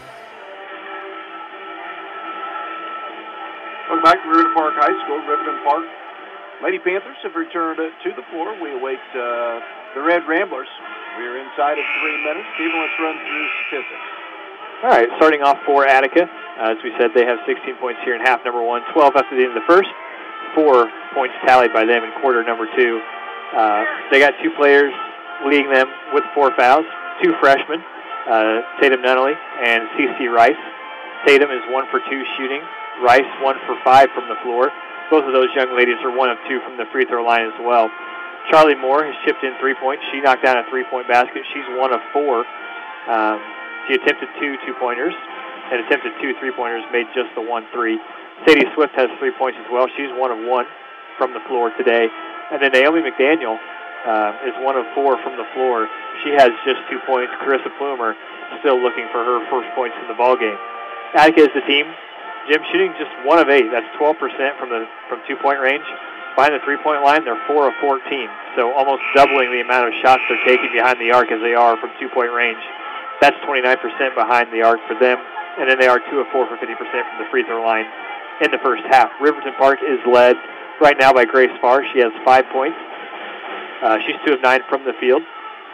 Welcome back to Riverton Park High School. Riverton Park Lady Panthers have returned uh, to the floor. We await uh, the Red Ramblers. We are inside of three minutes. Stephen, let's run through statistics. All right, starting off for Attica. Uh, as we said, they have sixteen points here in half number one, twelve after the end of the first. Four points tallied by them in quarter number two. Uh, they got two players leading them with four fouls, two freshmen, uh, Tatum Nunnally and C C Rice. Tatum is one for two shooting. Rice, one for five from the floor. Both of those young ladies are one of two from the free throw line as well. Charlie Moore has chipped in three points. She knocked down a three-point basket. She's one of four. Um, she attempted two two-pointers and attempted two three-pointers, made just the one three. Sadie Swift has three points as well. She's one of one from the floor today. And then Naomi McDaniel uh, is one of four from the floor. She has just two points. Carissa Plumer still looking for her first points in the ballgame. Attica is the team. Jim shooting just one of eight. That's twelve percent from the from two-point range. Behind the three-point line, they're four of fourteen. So almost doubling the amount of shots they're taking behind the arc as they are from two-point range. That's twenty-nine percent behind the arc for them. And then they are two of four for fifty percent from the free throw line in the first half. Riverton Park is led right now by Grace Farr. She has five points. Uh, she's two of nine from the field.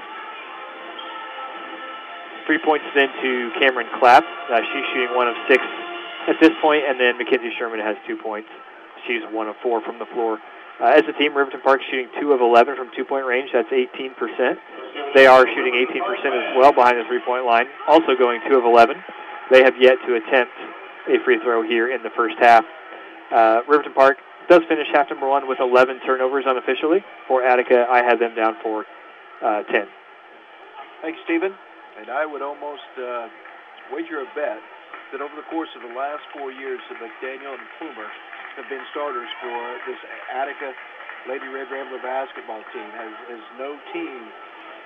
Three points then to Cameron Clapp. Uh, she's shooting one of six at this point, and then Mackenzie Sherman has two points. She's one of four from the floor. Uh, as a team, Riverton Park shooting two of eleven from two-point range. That's eighteen percent. They are shooting eighteen percent as well behind the three-point line, also going two of eleven. They have yet to attempt a free throw here in the first half. Uh, Riverton Park does finish half number one with eleven turnovers unofficially. For Attica, I had them down for uh, ten. Thanks, Stephen. And I would almost uh, wager a bet that over the course of the last four years that McDaniel and Plumer have been starters for this Attica Lady Red Rambler basketball team. Has, has no team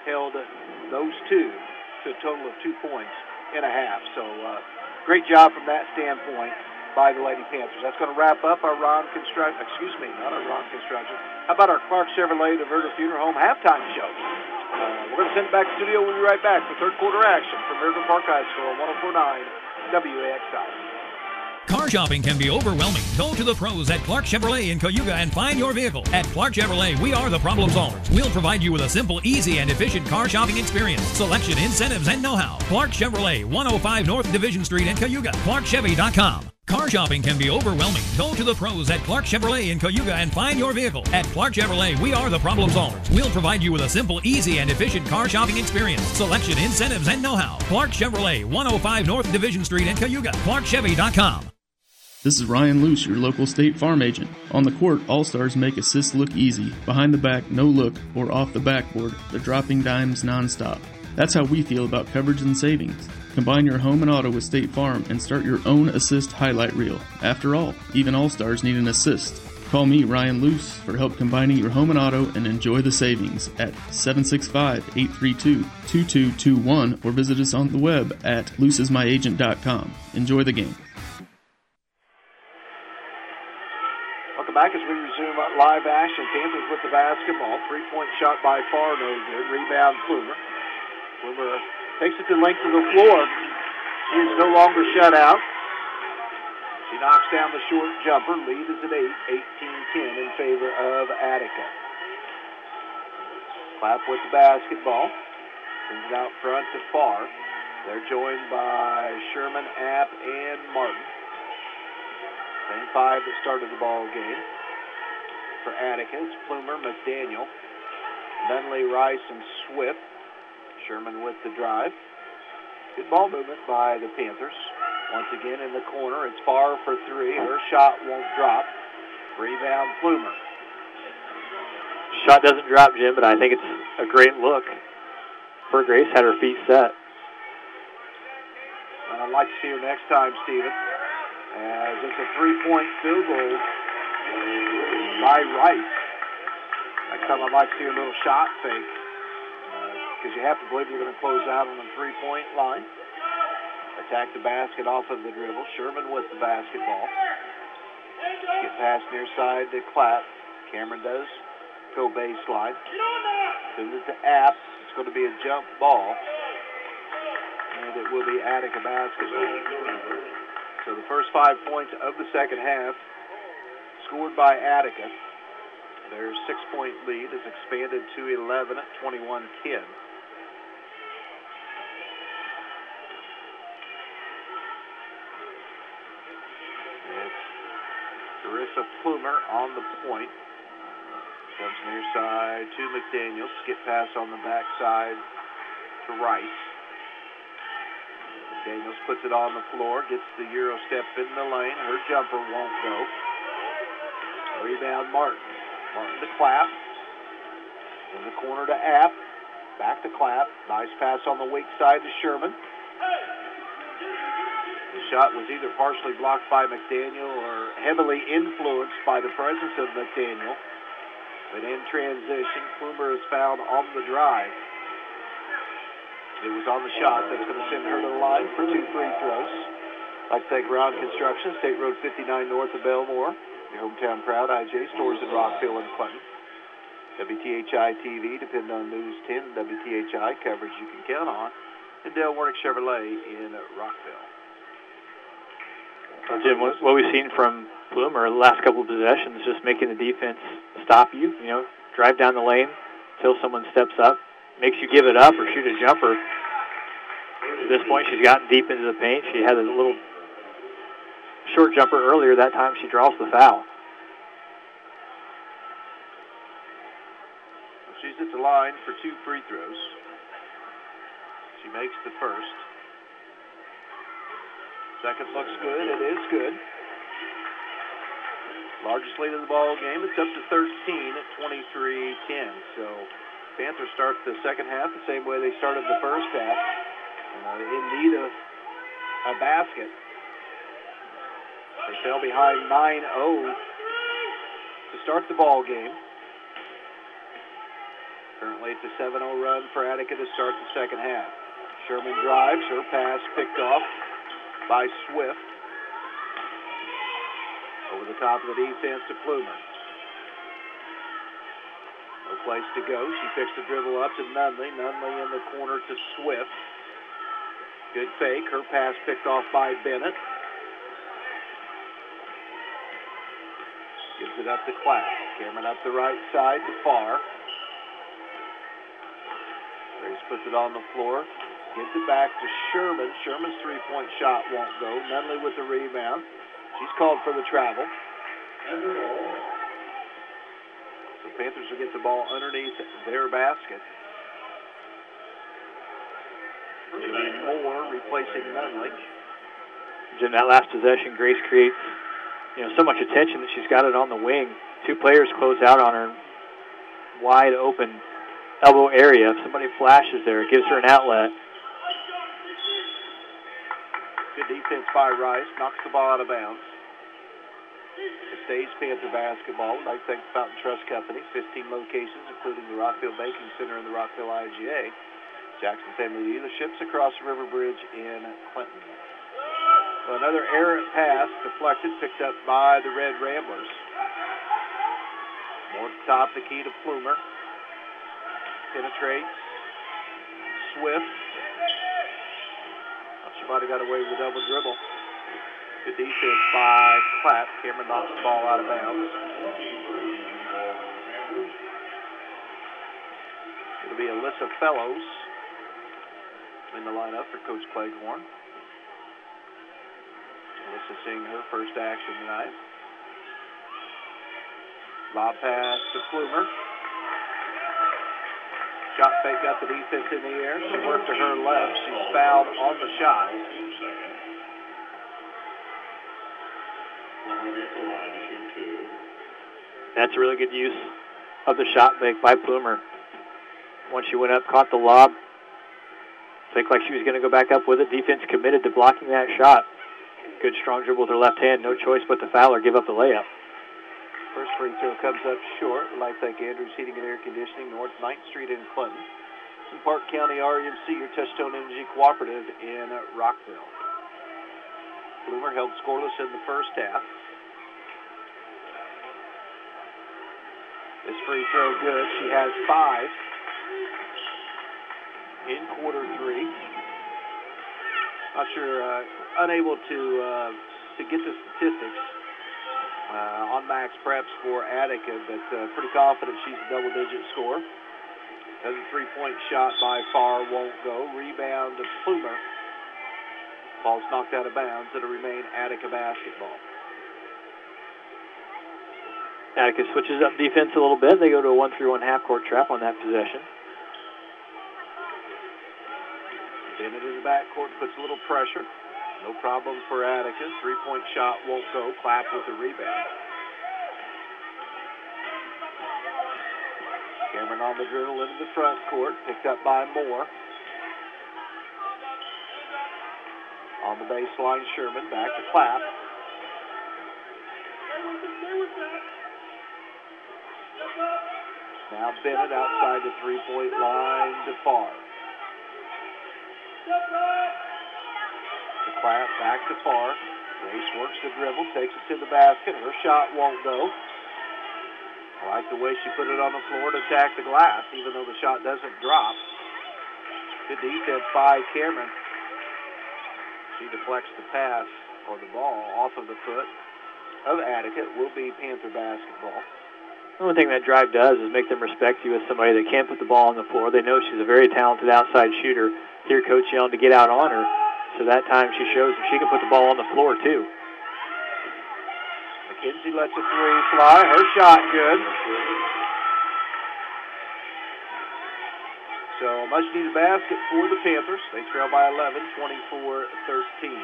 held those two to a total of two points and a half. So uh, great job from that standpoint by the Lady Panthers. That's going to wrap up our Ron Construction, excuse me, not our Ron Construction. How about our Clark Chevrolet Diverter Funeral Home halftime show? Uh, we're going to send it back to the studio. We'll be right back for third quarter action from Riverview Park High School on one oh four point nine W A X I. Car shopping can be overwhelming. Go to the pros at Clark Chevrolet in Cayuga and find your vehicle. At Clark Chevrolet, we are the problem solvers. We'll provide you with a simple, easy, and efficient car shopping experience. Selection, incentives, and know-how. Clark Chevrolet, one oh five North Division Street in Cayuga. Clark Chevy dot com. Car shopping can be overwhelming. Go to the pros at Clark Chevrolet in Cayuga and find your vehicle. At Clark Chevrolet, we are the problem solvers. We'll provide you with a simple, easy, and efficient car shopping experience. Selection, incentives, and know-how. Clark Chevrolet, one oh five North Division Street in Cayuga. Clark Chevy dot com. This is Ryan Luce, your local State Farm agent. On the court, All-Stars make assists look easy. Behind the back, no look, or off the backboard, they're dropping dimes nonstop. That's how we feel about coverage and savings. Combine your home and auto with State Farm and start your own assist highlight reel. After all, even All-Stars need an assist. Call me, Ryan Luce, for help combining your home and auto and enjoy the savings at seven six five, eight three two, two two two one or visit us on the web at luce is my agent dot com. Enjoy the game. Welcome back as we resume live action. Panthers with the basketball. Three-point shot by far, no good. Rebound, Plumer. Plumer takes it to the length of the floor. She is no longer shut out. She knocks down the short jumper. Lead is at eight, eighteen ten in favor of Attica. Clapp with the basketball. Sends it out front to Farr. They're joined by Sherman, App, and Martin. Same five that started the ball game. For Attica, it's Plumer, McDaniel, Dunley, Rice, and Swift. Sherman with the drive. Good ball movement by the Panthers. Once again in the corner, it's Farr for three. Her shot won't drop. Rebound, Plumer. Shot doesn't drop, Jim, but I think it's a great look. Fur Grace had her feet set. And I'd like to see her next time, Stephen. As it's a three-point field goal by Rice. Next time I'd like to see a little shot fake. Because uh, you have to believe they're going to close out on the three-point line. Attack the basket off of the dribble. Sherman with the basketball. Get past near side to Clapp. Cameron does go baseline. Sends it to App. It's going to be a jump ball. And it will be Attica basketball. So the first five points of the second half scored by Attica. Their six-point lead is expanded to eleven at twenty-one ten. It's Carissa Plumer on the point. Comes near side to McDaniel. Skip pass on the backside to Rice. Daniels puts it on the floor, gets the Euro step in the lane. Her jumper won't go. Rebound, Martin. Martin to Clapp. In the corner to App. Back to Clapp. Nice pass on the weak side to Sherman. The shot was either partially blocked by McDaniel or heavily influenced by the presence of McDaniel. But in transition, Plumer is found on the drive. It was on the shot. That's going to send her to the line for two free throws. I'd like to thank Ron Construction, State Road fifty-nine north of Belmore. Your hometown crowd, I J stores in Rockville and Clinton. W T H I T V, depend on News ten, W T H I coverage you can count on. And Dale Warnick Chevrolet in Rockville. Well, Jim, what, what we've seen from Plumer the last couple of possessions, just making the defense stop you, you know, drive down the lane until someone steps up. Makes you give it up or shoot a jumper. At this point, she's gotten deep into the paint. She had a little short jumper earlier. That time, she draws the foul. She's at the line for two free throws. She makes the first. Second looks good. It is good. Largest lead of the ball game. It's up to thirteen at twenty-three ten. So Panthers start the second half the same way they started the first half, uh, in need of a basket. They fell behind nine oh to start the ball game. Currently it's a seven oh run for Attica to start the second half. Sherman drives, her pass picked off by Swift. Over the top of the defense to Plumer. No place to go. She picks the dribble up to Nunley. Nunley in the corner to Swift. Good fake. Her pass picked off by Bennett. Gives it up to Clapp. Cameron up the right side to Farr. Grace puts it on the floor. Gets it back to Sherman. Sherman's three-point shot won't go. Nunley with the rebound. She's called for the travel. The Panthers will get the ball underneath their basket. Jimmy Moore replacing Nunley. Jim, that last possession, Grace creates, you know, so much attention that she's got it on the wing. Two players close out on her, wide open elbow area. If somebody flashes there, it gives her an outlet. Good defense by Rice. Knocks the ball out of bounds. It stays Panther basketball. We'd like to thank Fountain Trust Company. fifteen locations, including the Rockville Banking Center and the Rockville I G A. Jackson Family Dealerships across the River Bridge in Clinton. So another errant pass deflected, picked up by the Red Ramblers. More to top the key to Plumer. Penetrates. Swift. Oh, she might have got away with a double dribble. Good defense by Clapp. Cameron knocks the ball out of bounds. It'll be Alyssa Fellows in the lineup for Coach Cleghorn. Alyssa seeing her first action tonight. Lob pass to Plumer. Shot fake got the defense in the air. She worked to her left. She's fouled on the shot. That's a really good use of the shot fake by Plumer. Once she went up, caught the lob. Looked like she was going to go back up with it. Defense committed to blocking that shot. Good strong dribble with her left hand. No choice but to foul or give up the layup. First free throw comes up short. We'd like to thank Andrews Heating and Air Conditioning, North ninth Street in Clinton. And Park County R E M C, your Touchstone Energy Cooperative in Rockville. Plumer held scoreless in the first half. This free throw good. She has five in quarter three. Not sure, uh, unable to uh, to get the statistics uh, on max preps for Attica, but uh, pretty confident she's a double-digit scorer. Another three-point shot by Farr won't go. Rebound to Plumer. Ball's knocked out of bounds. It'll remain Attica basketball. Attica switches up defense a little bit. They go to a one three one half-court trap on that possession. Bennett in the backcourt puts a little pressure. No problem for Attica. Three-point shot won't go. Clapp with the rebound. Cameron on the dribble into the front court. Picked up by Moore. On the baseline, Sherman. Back to Clapp. Now Bennett outside the three-point line to Farr. To Clapp, back to Farr. Grace works the dribble, takes it to the basket. Her shot won't go. I like the way she put it on the floor to attack the glass, even though the shot doesn't drop. Good defense by Cameron. She deflects the pass or the ball off of the foot of Attica. It will be Panther basketball. The only thing that drive does is make them respect you as somebody that can put the ball on the floor. They know she's a very talented outside shooter. Hear Coach yelling to get out on her. So that time she shows that she can put the ball on the floor too. McKenzie lets a three fly. Her shot good. So much needed basket for the Panthers. They trail by eleven, twenty-four thirteen.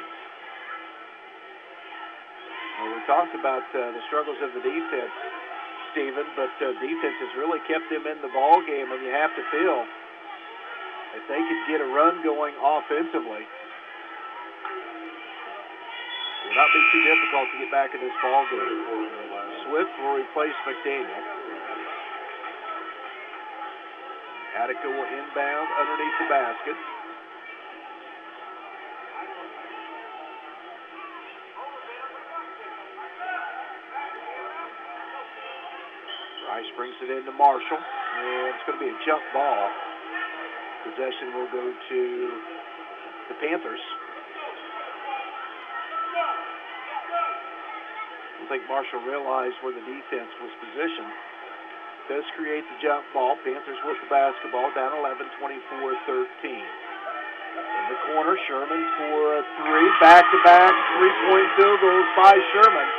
Well, we talked about uh, the struggles of the defense, Stephen, but uh, defense has really kept them in the ball game, and you have to feel if they could get a run going offensively, it will not be too difficult to get back in this ball game. Swift will replace McDaniel. Attica will inbound underneath the basket. Rice brings it into Marshall, and it's going to be a jump ball. Possession will go to the Panthers. I think Marshall realized where the defense was positioned. Does create the jump ball. Panthers with the basketball, down eleven, twenty-four thirteen. In the corner, Sherman for a three. Back-to-back three-point field goals by Sherman.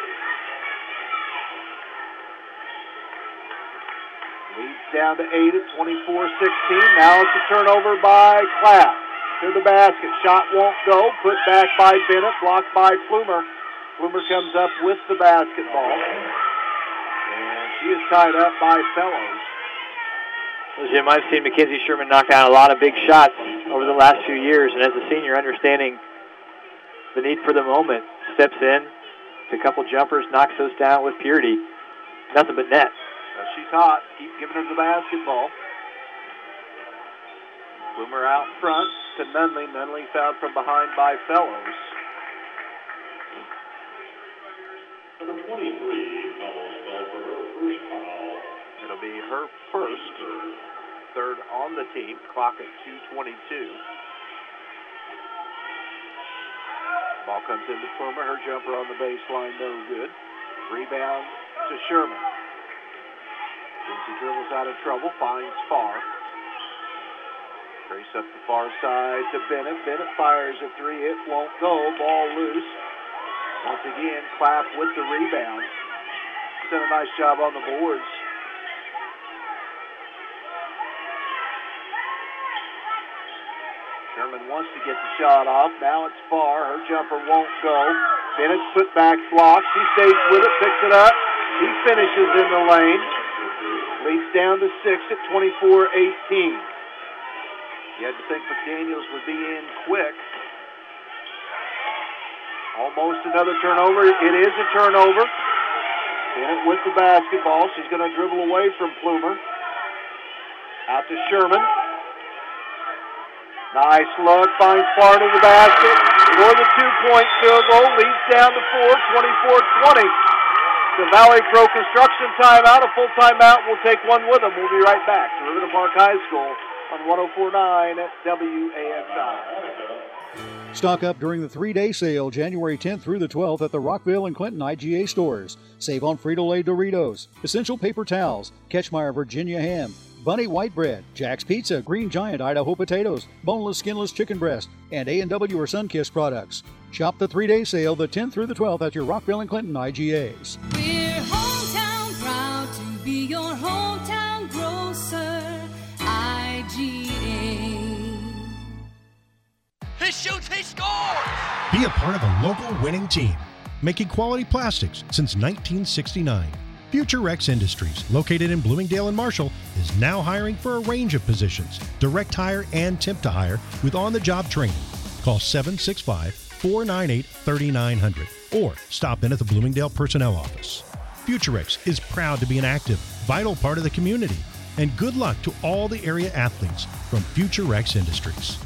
Leads down to eight at twenty-four sixteen. Now it's a turnover by Clapp. To the basket. Shot won't go. Put back by Bennett. Blocked by Plumer. Plumer comes up with the basketball. And she is tied up by Fellows. Well, Jim, I've seen Mackenzie Sherman knock down a lot of big shots over the last few years, and as a senior, understanding the need for the moment, steps in, a couple jumpers, knocks those down with purity. Nothing but net. Uh, she's hot. Keep giving her the basketball. Plumer out front to Nunley. Nunley fouled from behind by Fellows. Number twenty-three, Fellows called for her first foul. It'll be her first, third on the team. Clock at two twenty-two. Ball comes into Plumer. Her jumper on the baseline, no good. Rebound to Sherman. Lindsay dribbles out of trouble, finds Farr. Trace up the far side to Bennett. Bennett fires a three. It won't go. Ball loose. Once again, Clapp with the rebound. Done a nice job on the boards. Sherman wants to get the shot off. Now it's Farr. Her jumper won't go. Bennett's put back block. She stays with it, picks it up. He finishes in the lane. Leads down to six at twenty-four eighteen. You had to think McDaniels would be in quick. Almost another turnover. It is a turnover. Bennett with the basketball. She's going to dribble away from Plumer. Out to Sherman. Nice look. Finds Farr in the basket. For the two-point field goal. Leads down to four, twenty-four twenty. The Valley Pro Construction timeout. A full timeout. We'll take one with them. We'll be right back to Riverton Park High School on one oh four point nine at W A X I. Stock up during the three-day sale January tenth through the twelfth at the Rockville and Clinton I G A stores. Save on Frito-Lay Doritos, Essential Paper Towels, Ketchmeyer Virginia Ham, Bunny White Bread, Jack's Pizza, Green Giant Idaho Potatoes, Boneless Skinless Chicken Breast, and A and W or Sunkist products. Shop the three-day sale the tenth through the twelfth at your Rockville and Clinton I G As. We're hometown proud to be your hometown grocer, I G A. He shoots, he scores! Be a part of a local winning team, making quality plastics since nineteen sixty-nine. FutureX Industries, located in Bloomingdale and Marshall, is now hiring for a range of positions, direct hire and temp to hire with on-the-job training. Call seven six five, four nine eight, three nine zero zero or stop in at the Bloomingdale Personnel Office. FutureX is proud to be an active, vital part of the community, and good luck to all the area athletes from FutureX Industries.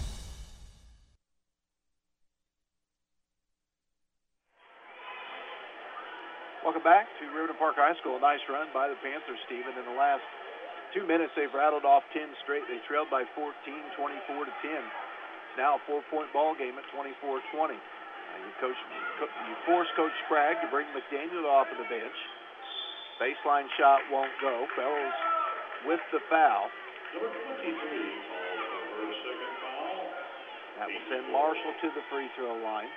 Welcome back to Riverton Park High School. A nice run by the Panthers, Stephen. In the last two minutes, they've rattled off ten straight. They trailed by fourteen, twenty-four to ten. It's now a four-point ball game at twenty-four twenty. Uh, you, coach, you force Coach Sprague to bring McDaniel off of the bench. Baseline shot won't go. Fellows with the foul. Number twenty-three called for her second foul. That will send Marshall to the free throw line.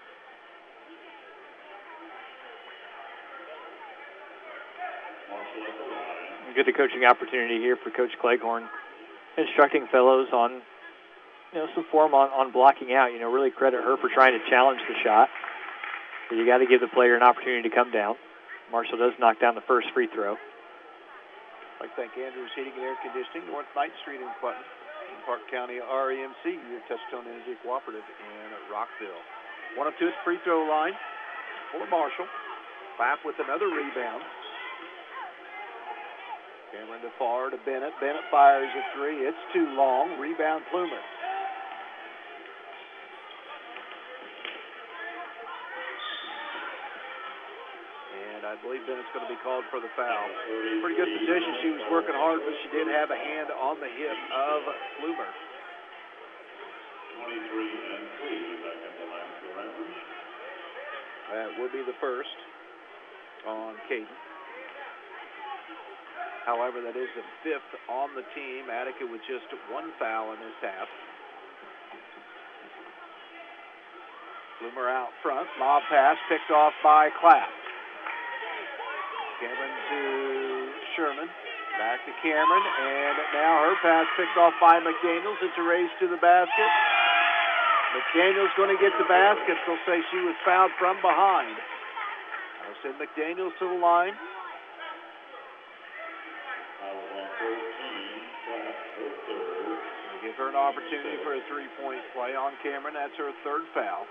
Good coaching opportunity here for Coach Cleghorn, instructing Fellows on, you know, some form on, on blocking out. You know, really credit her for trying to challenge the shot. But you got to give the player an opportunity to come down. Marshall does knock down the first free throw. I'd like to thank Andrews Heating and Air Conditioning, North Ninth Street in Clinton, in Park County R E M C, your Touchstone Energy Cooperative in Rockville. One of two at the free throw line for Marshall. Clapp with another rebound. Cameron to far to Bennett. Bennett fires a three. It's too long. Rebound Plumer. And I believe Bennett's going to be called for the foul. Pretty good position. She was working hard, but she did have a hand on the hip of Plumer. twenty-three and three back at the line for Ramblers. That will be the first on Caden. However, that is the fifth on the team. Attica with just one foul in this half. Plumer out front. Lob pass picked off by Clapp. Cameron to Sherman. Back to Cameron. And now her pass picked off by McDaniels. It's a race to the basket. McDaniels going to get the basket. They'll say she was fouled from behind. I'll send McDaniels to the line. Give her an opportunity for a three-point play on Cameron. That's her third foul.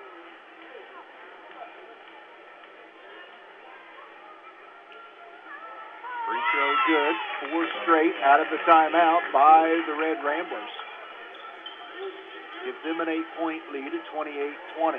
Free throw good. Four straight out of the timeout by the Red Ramblers. Gives them an eight-point lead at twenty-eight twenty.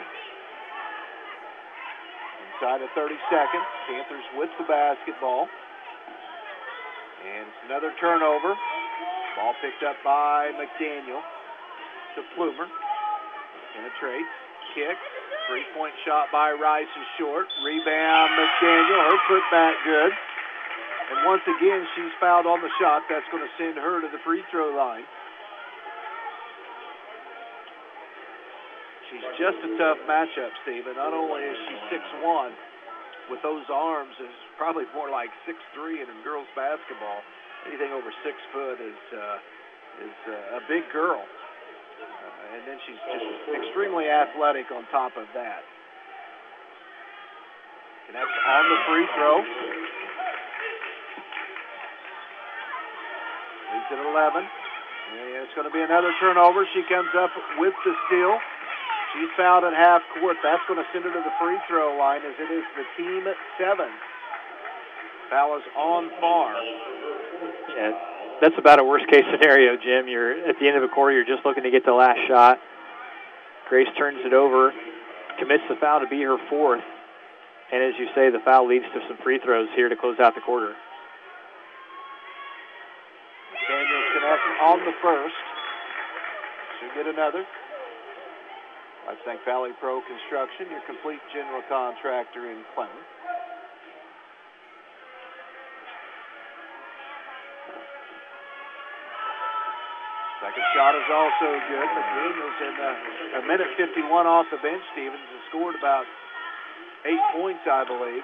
Inside of thirty seconds, Panthers with the basketball. And it's another turnover. Ball picked up by McDaniel to Plumer. Penetrates, kick, three-point shot by Rice is short. Rebound McDaniel, her putback good. And once again, she's fouled on the shot. That's going to send her to the free throw line. She's just a tough matchup, Stephen. Not only is she six one, with those arms, is probably more like six three in girls basketball. Anything over six foot is uh, is uh, a big girl, uh, and then she's just extremely athletic on top of that. Connects on the free throw. Leads at eleven. And it's going to be another turnover. She comes up with the steal. She's fouled at half court. That's going to send her to the free throw line as it is the team at seven. Foul is on far. Yeah, that's about a worst-case scenario, Jim. You're at the end of a quarter. You're just looking to get the last shot. Grace turns it over, commits the foul to be her fourth. And as you say, the foul leads to some free throws here to close out the quarter. Daniels connects on the first. Should get another. I thank Valley Pro Construction, your complete general contractor in Clinton. Second shot is also good. McDaniels in uh, a minute fifty-one off the bench, Stevens, has scored about eight points, I believe.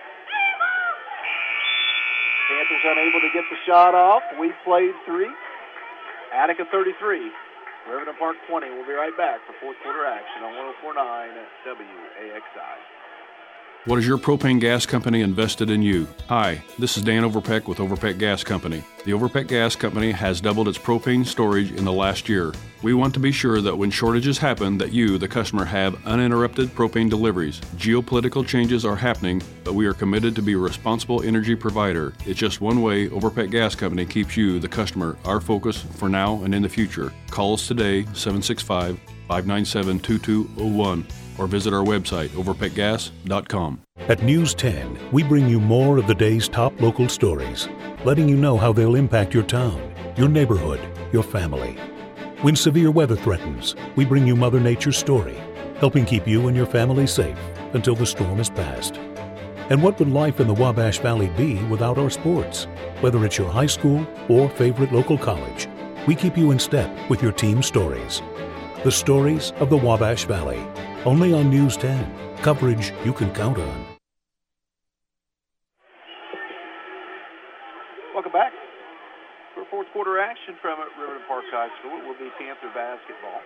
Panthers unable to get the shot off. We played three. Attica thirty-three. Riverton Park twenty. We'll be right back for fourth quarter action on one oh four point nine W A X I. What has your propane gas company invested in you? Hi, this is Dan Overpeck with Overpeck Gas Company. The Overpeck Gas Company has doubled its propane storage in the last year. We want to be sure that when shortages happen that you, the customer, have uninterrupted propane deliveries. Geopolitical changes are happening, but we are committed to be a responsible energy provider. It's just one way Overpeck Gas Company keeps you, the customer, our focus for now and in the future. Call us today, seven six five, five nine seven, two two zero one. or visit our website, overpeck gas dot com. At News ten, we bring you more of the day's top local stories, letting you know how they'll impact your town, your neighborhood, your family. When severe weather threatens, we bring you Mother Nature's story, helping keep you and your family safe until the storm is past. And what would life in the Wabash Valley be without our sports? Whether it's your high school or favorite local college, we keep you in step with your team stories. The stories of the Wabash Valley. Only on News ten. Coverage you can count on. Welcome back for fourth quarter action from Riverton Park High School. It will be Panther basketball.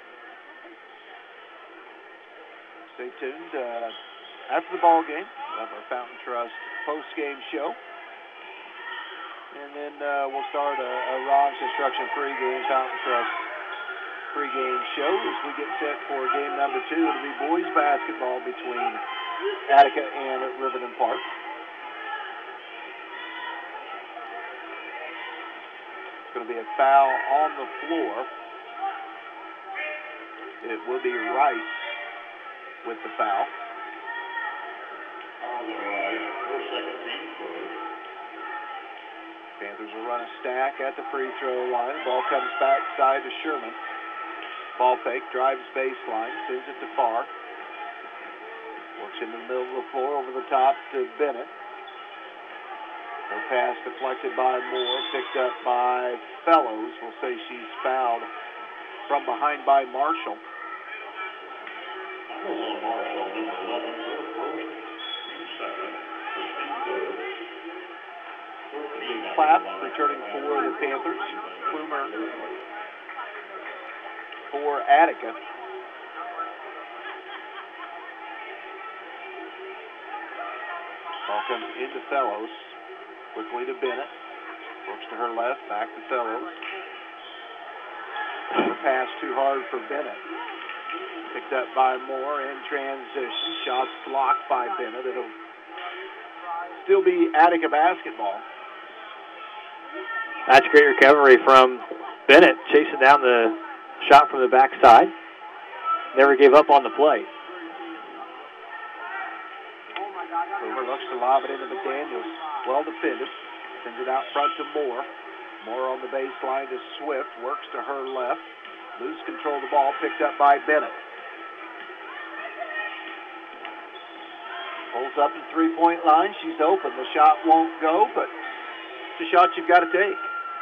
Stay tuned. Uh, after the ball game, we'll have our Fountain Trust post-game show. And then uh, we'll start a, a Ron Construction pregame Fountain Trust pregame show as we get set for game number two. It'll be boys basketball between Attica and Riverton Park. going to be a foul on the floor. It will be Rice with the foul. Panthers will run a stack at the free throw line. Ball comes backside to Sherman. Ball fake, drives baseline, sends it to Farr. Works in the middle of the floor over the top to Bennett. No pass deflected by Moore, picked up by Fellows. We'll say she's fouled from behind by Marshall. Clapp returning for the Panthers. Plumer for Attica. Ball comes into Fellows. Quickly to Bennett. Works to her left, back to Fellows. The pass too hard for Bennett. Picked up by Moore in transition. Shots blocked by Bennett. It'll still be Attica basketball. That's great recovery from Bennett, chasing down the shot from the backside. Never gave up on the play. Boomer looks to lob it into McDaniels. Well defended. Sends it out front to Moore. Moore on the baseline to Swift. Works to her left. Lose control of the ball. Picked up by Bennett. Pulls up the three-point line. She's open. The shot won't go, but it's a shot you've got to take.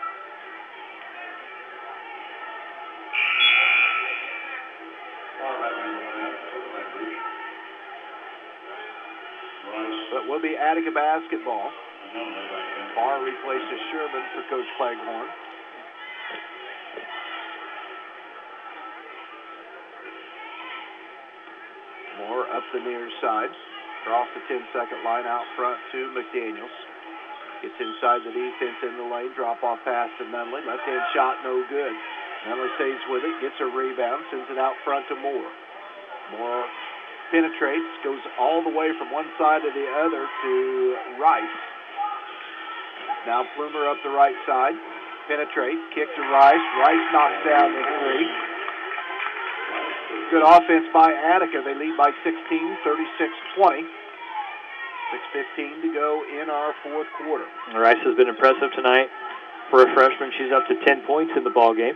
But will be Attica basketball. Farr replaces Sherman for Coach Cleghorn. Moore up the near side. Across the ten-second line out front to McDaniels. Gets inside the defense in the lane. Drop-off pass to Nunley. Left-hand shot, no good. Nunley stays with it. Gets a rebound. Sends it out front to Moore. Moore penetrates. Goes all the way from one side to the other to Rice. Now Plumer up the right side. Penetrates. Kick to Rice. Rice knocks down the three. Good offense by Attica. They lead by sixteen, thirty-six twenty. six fifteen to go in our fourth quarter. Rice has been impressive tonight. For a freshman, she's up to ten points in the ball game.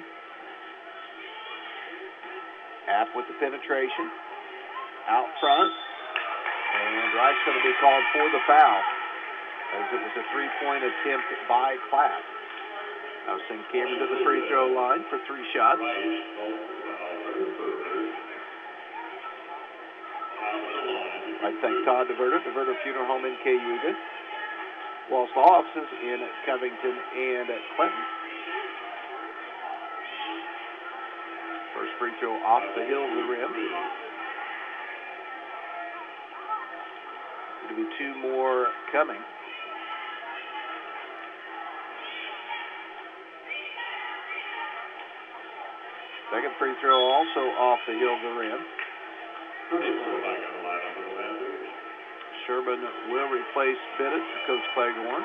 App with the penetration. Out front. And Rice going to be called for the foul, as it was a three-point attempt by Clapp. Now send Cameron to the free throw line for three shots. I'd like to thank Todd DeVerter, DeVerter Funeral Home in Cayuga, Walls Law Offices in Covington and Clinton. First free throw off the hill of the rim. Going to be two more coming. Second free throw also off the hill of the rim. Sherman will replace Bennett for Coach Cleghorn.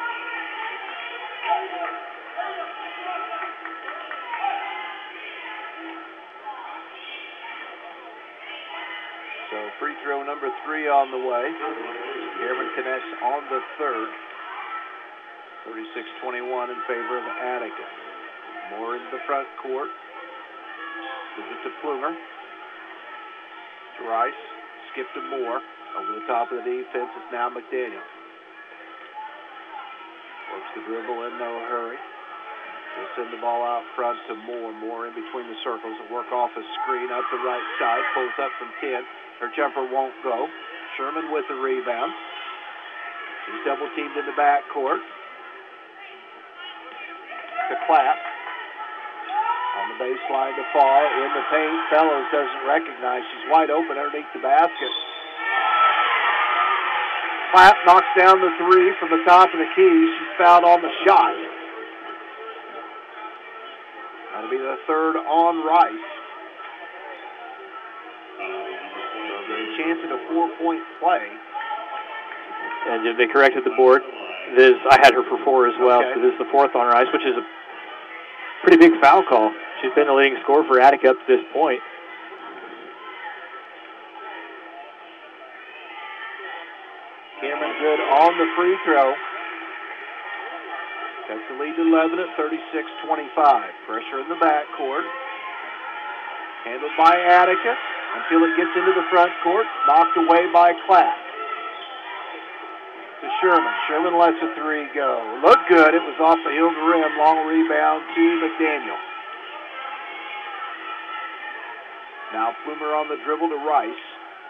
So free throw number three on the way. Cameron connects on the third. thirty-six twenty-one in favor of Attica. More into the front court. Gives it to Plumer. To Rice. Skip to Moore. Over the top of the defense is now McDaniel. Works the dribble in no hurry. He'll send the ball out front to Moore. Moore in between the circles. Will work off a screen up the right side. Pulls up from ten. Her jumper won't go. Sherman with the rebound. She's double teamed in the backcourt. To Clapp. On the baseline to Farr. In the paint. Fellows doesn't recognize. She's wide open underneath the basket. Clapp knocks down the three from the top of the key. She's fouled on the shot. That'll be the third on Rice. So they chance at a four-point play. And they corrected the board. It is, I had her for four as well. Okay. So this is the fourth on Rice, which is a Pretty big foul call. She's been the leading scorer for Attica up to this point. Cameron Good on the free throw. That's the lead to eleven at thirty-six twenty-five. Pressure in the backcourt. Handled by Attica until it gets into the front court. Knocked away by Clapp. To Sherman. Sherman lets a three go. Looked good. It was off the heel of the rim. Long rebound to McDaniel. Now Plumer on the dribble to Rice.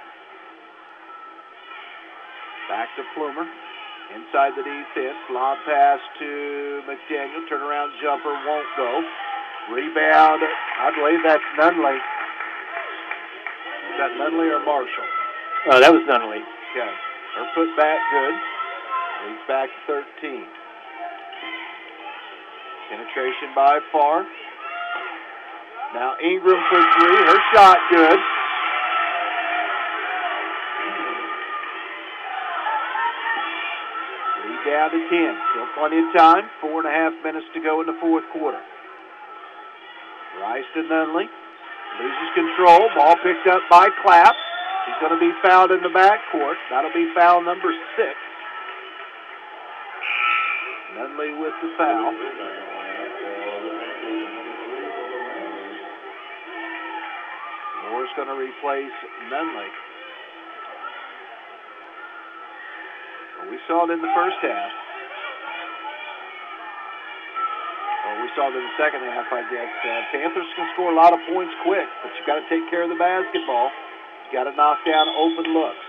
Back to Plumer. Inside the defense. Lob pass to McDaniel. Turnaround jumper won't go. Rebound. I believe that's Nunley. Is that Nunley or Marshall? Oh, that was Nunley. Okay. Her put back good. Leads back to thirteen. Penetration by Farr. Now Ingram for three. Her shot good. Lead down to ten. Still plenty of time. Four and a half minutes to go in the fourth quarter. Rice to Nunley. Loses control. Ball picked up by Clapp. She's going to be fouled in the backcourt. That'll be foul number six. Nunley with the foul. Moore's going to replace Nunley. Well, we saw it in the first half. Well, we saw it in the second half, I guess. Uh, Panthers can score a lot of points quick, but you got to take care of the basketball. You got to knock down open looks.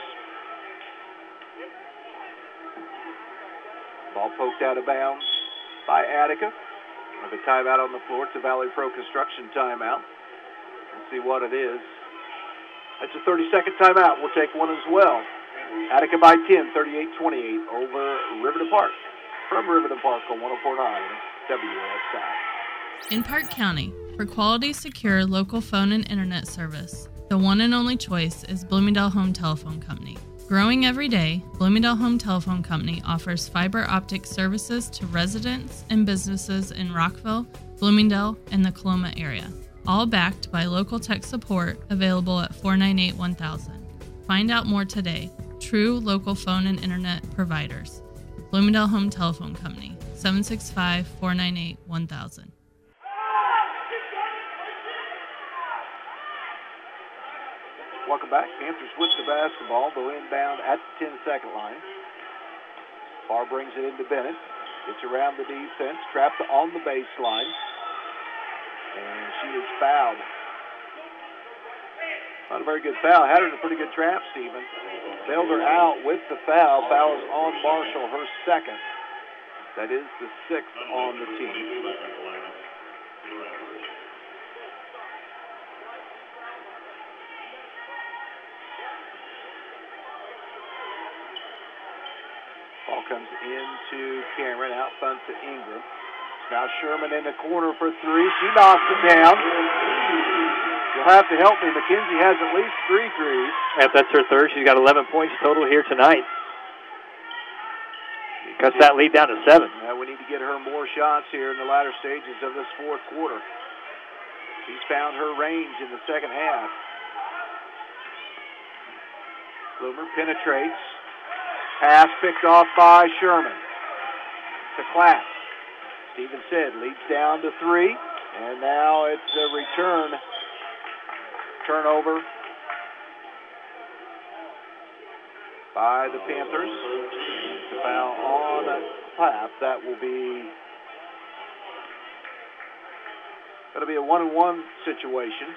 Ball poked out of bounds by Attica. With a timeout on the floor. It's a Valley Pro Construction timeout. Let's see what it is. That's a thirty-second timeout. We'll take one as well. Attica by ten, thirty-eight twenty-eight over Riverton Park. From Riverton Park on one oh four point nine W S I. In Park County, for quality, secure, local phone and internet service, the one and only choice is Bloomingdale Home Telephone Company. Growing every day, Bloomingdale Home Telephone Company offers fiber optic services to residents and businesses in Rockville, Bloomingdale, and the Coloma area. All backed by local tech support available at four nine eight one thousand. Find out more today. True local phone and internet providers. Bloomingdale Home Telephone Company, seven six five, four nine eight, one thousand. Welcome back. Panthers with the basketball. Go inbound at the ten-second line. Farr brings it into Bennett. Gets around the defense. Trapped on the baseline. And she is fouled. Not a very good foul. Had her in a pretty good trap, Stephen. Bailed her out with the foul. Foul is on Marshall, her second. That is the sixth on the team. Ball comes into Cameron, out front to Ingram. Now Sherman in the corner for three. She knocks it down. You'll have to help me. McKenzie has at least three threes. Yep, that's her third. She's got eleven points total here tonight. Cuts that lead down to seven. Now we need to get her more shots here in the latter stages of this fourth quarter. She's found her range in the second half. Plumer penetrates. Pass picked off by Sherman. To Clapp. Stephen said leads down to three. And now it's a return. Turnover by the Panthers. The foul on Clapp. That will be going to be a one-on-one situation.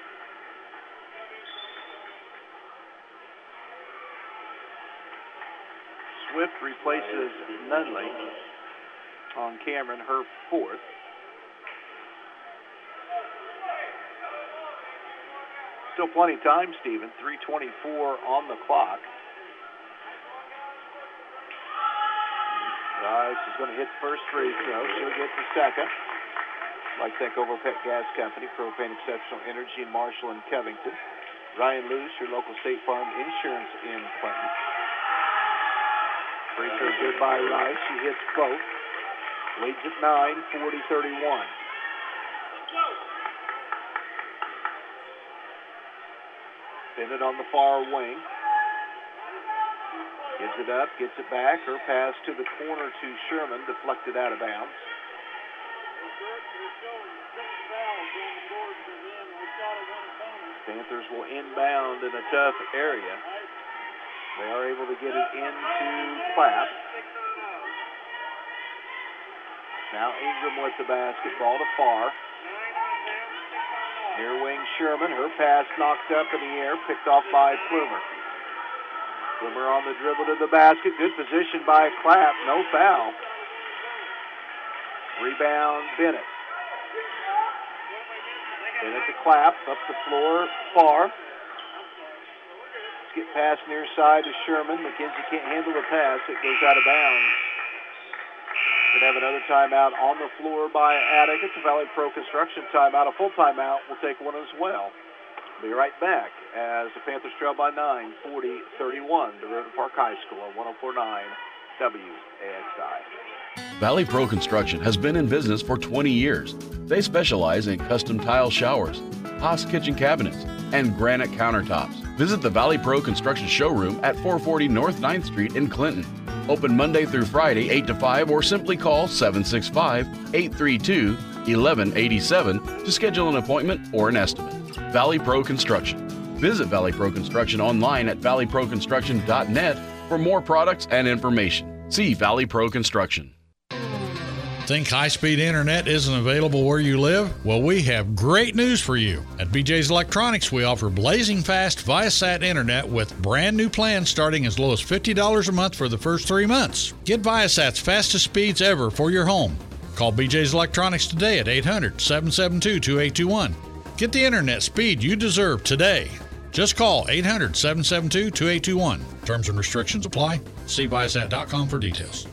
Swift replaces Nunley on Cameron, her fourth. Still plenty of time, Stephen. three twenty-four on the clock. Rice is going to hit the first free throw. She'll get the second. I'd like to thank Overpet Gas Company, Propane Exceptional Energy in Marshall and Covington. Ryan Lewis, your local State Farm Insurance in Clinton. Free throw good by Rice. She hits both. Leads at nine, forty thirty-one. Bennett on the far wing. Gives it up, gets it back. Her pass to the corner to Sherman, deflected out of bounds. Panthers will inbound in a tough area. They are able to get it into Clapp. Now Ingram with the basketball to Farr. Near wing Sherman. Her pass knocked up in the air, picked off by Plumer. Plumer on the dribble to the basket. Good position by Clapp. No foul. Rebound Bennett. Bennett to Clapp. Up the floor. Farr. Let's get pass near side to Sherman. McKenzie can't handle the pass. It goes out of bounds. Going to have another timeout on the floor by Attic. It's a Valley Pro Construction timeout. A full timeout. We'll take one as well. Be right back as the Panthers trail by nine, forty thirty-one to River Park High School on one oh four point nine W A X I. Valley Pro Construction has been in business for twenty years. They specialize in custom tile showers, Haas kitchen cabinets, and granite countertops. Visit the Valley Pro Construction showroom at four forty North ninth Street in Clinton. Open Monday through Friday, eight to five, or simply call seven six five, eight three two, one one eight seven to schedule an appointment or an estimate. Valley Pro Construction. Visit Valley Pro Construction online at valley pro construction dot net for more products and information. See Valley Pro Construction. Think high-speed internet isn't available where you live? Well, we have great news for you. At B J's Electronics, we offer blazing fast Viasat internet with brand new plans starting as low as fifty dollars a month for the first three months. Get Viasat's fastest speeds ever for your home. Call B J's Electronics today at eight hundred, seven seven two, two eight two one. Get the internet speed you deserve today. Just call eight hundred, seven seven two, two eight two one. Terms and restrictions apply. See Viasat dot com for details.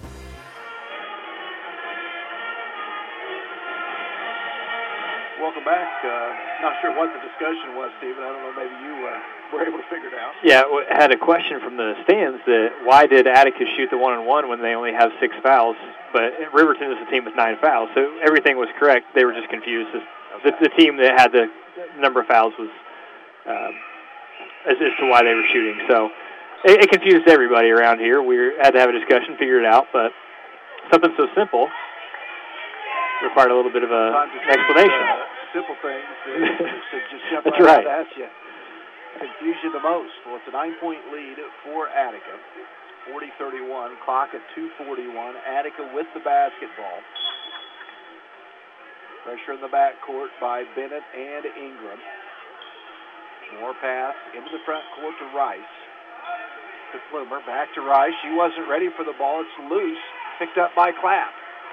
Welcome back. Uh, not sure what the discussion was, Stephen. I don't know. Maybe you uh, were able to figure it out. Yeah, I had a question from the stands that why did Atticus shoot the one-on-one when they only have six fouls? But Riverton is a team with nine fouls, so everything was correct. They were just confused. The, the team that had the number of fouls was um, as, as to why they were shooting. So it, it confused everybody around here. We had to have a discussion, figure it out, but something so simple required a little bit of a, an explanation. Uh, simple things to just jump That's right, right. at you. Confuse you the most. Well, it's a nine-point lead for Attica. forty thirty-one, clock at two forty-one. Attica with the basketball. Pressure in the backcourt by Bennett and Ingram. More pass into the front court to Rice. To Plumer, back to Rice. She wasn't ready for the ball. It's loose. Picked up by Clapp.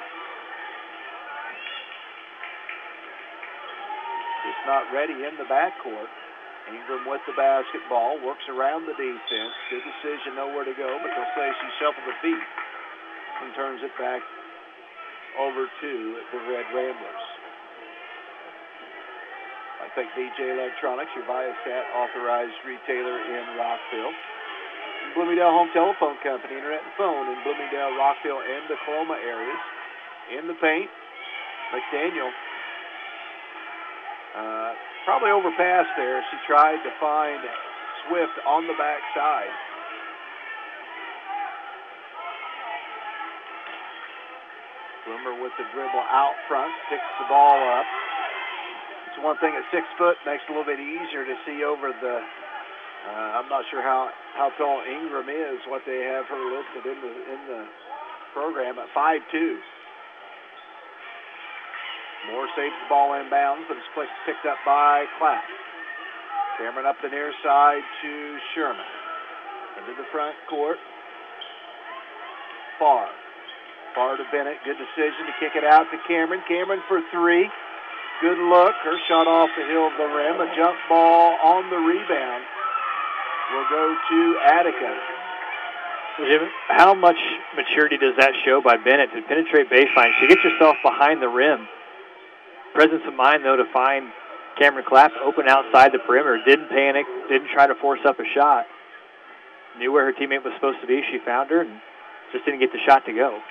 Just not ready in the backcourt. Ingram with the basketball, works around the defense. Good decision, nowhere to go, but they'll say she shuffled the feet and turns it back over to the Red Ramblers. I thank B J Electronics, your Viasat authorized retailer in Rockville. And Bloomingdale Home Telephone Company, internet and phone in Bloomingdale, Rockville, and the Coloma areas. In the paint, McDaniel. Uh, probably overpassed there. She tried to find Swift on the backside. Bloomer with the dribble out front, picks the ball up. It's one thing at six foot, makes it a little bit easier to see over the, uh, I'm not sure how, how tall Ingram is, what they have her listed in the, in the program at five two. Moore saves the ball inbounds, but it's picked up by Clapp. Cameron up the near side to Sherman. Into the front court. Farr. Farr to Bennett. Good decision to kick it out to Cameron. Cameron for three. Good look. Her shot off the heel of the rim. A jump ball on the rebound will go to Attica. Jim, how much maturity does that show by Bennett to penetrate baseline? She gets herself behind the rim. Presence of mind, though, to find Cameron Clapp open outside the perimeter. Didn't panic, didn't try to force up a shot. Knew where her teammate was supposed to be. She found her and just didn't get the shot to go.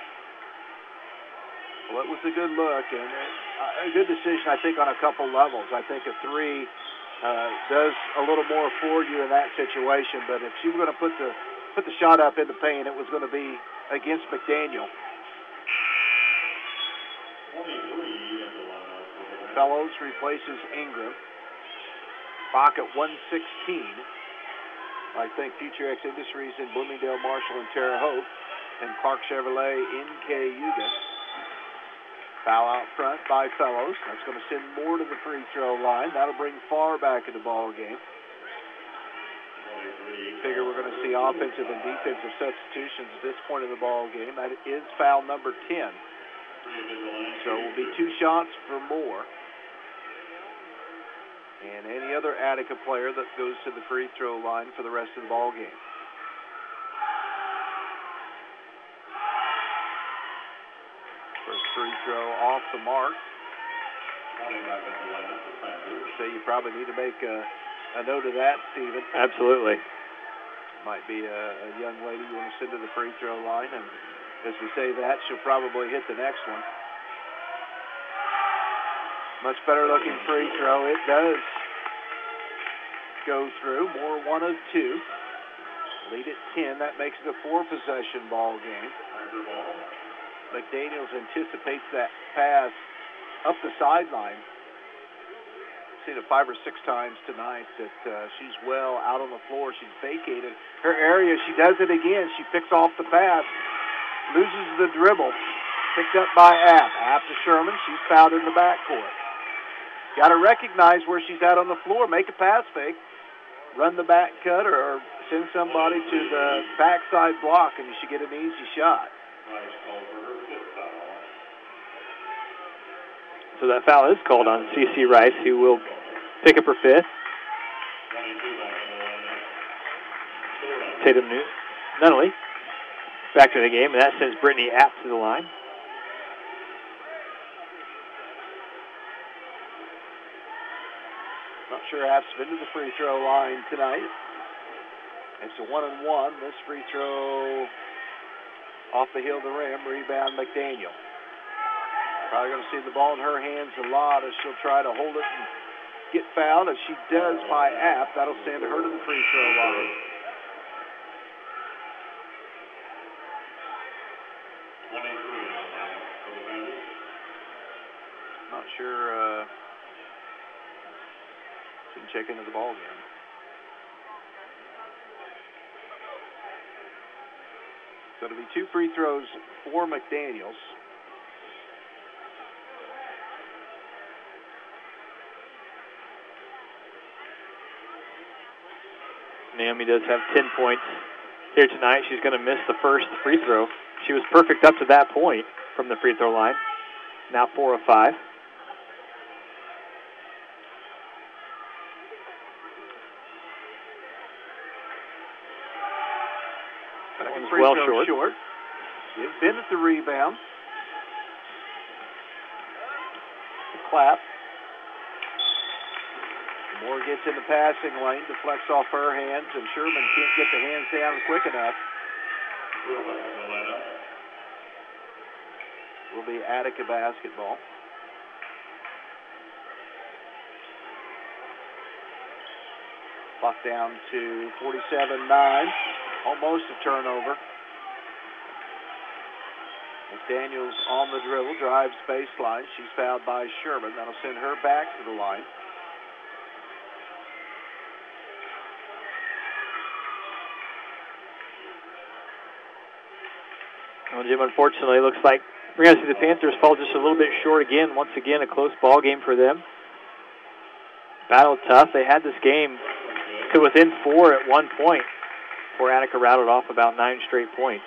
Well, it was a good look and a good decision, I think, on a couple levels. I think a three uh, does a little more for you in that situation. But if she were going to put the put the shot up in the paint, it was going to be against McDaniel. Fellows replaces Ingram. Bach at one sixteen. I think Future X Industries in Bloomingdale, Marshall, and Terre Haute, and Clark Chevrolet in Cayuga. Foul out front by Fellows. That's going to send Moore to the free throw line. That'll bring Farr back in the ball game. Figure we're going to see offensive and defensive substitutions at this point in the ball game. That is foul number ten. So it will be two shots for Moore. And any other Attica player that goes to the free throw line for the rest of the ball game. First free throw off the mark. So you probably need to make a, a note of that, Stephen. Absolutely. Might be a, a young lady you want to send to the free throw line, and as we say that, she'll probably hit the next one. Much better looking free throw. It does go through. Moore one of two. Lead at ten. That makes it a four possession ball game. McDaniels anticipates that pass up the sideline. Seen it five or six times tonight that uh, she's well out on the floor. She's vacated her area. She does it again. She picks off the pass, loses the dribble. Picked up by App. App to Sherman. She's fouled in the backcourt. Got to recognize where she's at on the floor. Make a pass fake. Run the back cut or, or send somebody to the backside block, and you should get an easy shot. So that foul is called on C C Rice, who will pick up her fifth. Tatum Nunnally back to the game, and that sends Brittany App to the line. Not sure App's been to the free throw line tonight. It's a one and one. This free throw off the heel of the rim. Rebound McDaniel. Probably going to see the ball in her hands a lot as she'll try to hold it and get fouled. As she does by App, that'll send her to the free throw line. Not sure. Uh, Didn't check into the ball game. So it'll be two free throws for McDaniels. Naomi does have ten points here tonight. She's going to miss the first free throw. She was perfect up to that point from the free throw line. Now four of five. Free well throw short. short. Give Bennett the rebound. The clap. Moore gets in the passing lane, deflects off her hands, and Sherman can't get the hands down quick enough. Will be Attica basketball. Clock down to forty-seven nine. Almost a turnover. McDaniels on the dribble, drives baseline. She's fouled by Sherman. That'll send her back to the line. Well, Jim, unfortunately, it looks like we're going to see the Panthers fall just a little bit short again. Once again, a close ball game for them. Battled tough. They had this game to within four at one point before Attica routed off about nine straight points.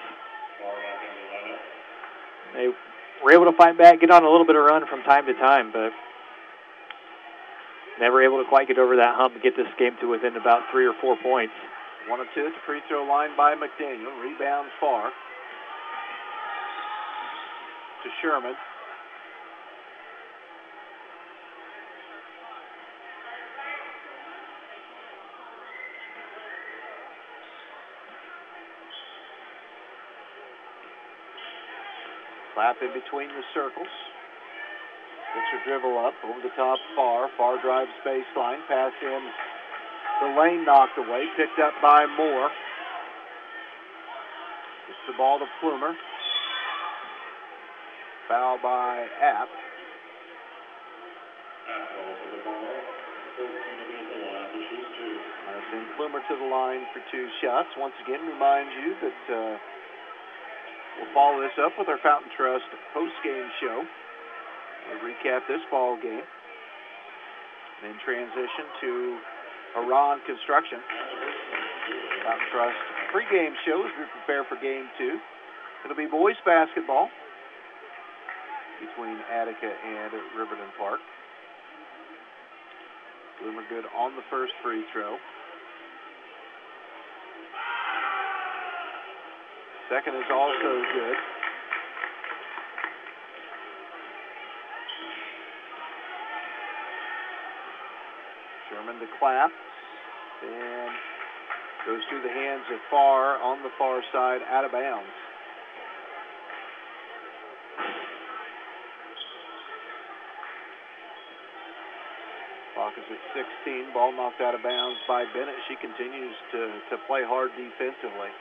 They were able to fight back, get on a little bit of run from time to time, but never able to quite get over that hump and get this game to within about three or four points. One or two at the free throw line by McDaniel. Rebound far to Sherman. Slap in between the circles. Gets her dribble up over the top, far. Far drives baseline. Pass in the lane, knocked away. Picked up by Moore. Gets the ball to Plumer. Foul by App. I send Plumer to the line for two shots. Once again, remind you that uh, we'll follow this up with our Fountain Trust post-game show. We'll recap this ball game. Then transition to Iran Construction. Fountain Trust pregame show as we prepare for game two. It'll be boys basketball between Attica and Riverton Park. Plumer good on the first free throw. Second is also good. Sherman to clap. And goes through the hands of Farr on the far side, out of bounds. Clock is at sixteen. Ball knocked out of bounds by Bennett. She continues to, to play hard defensively.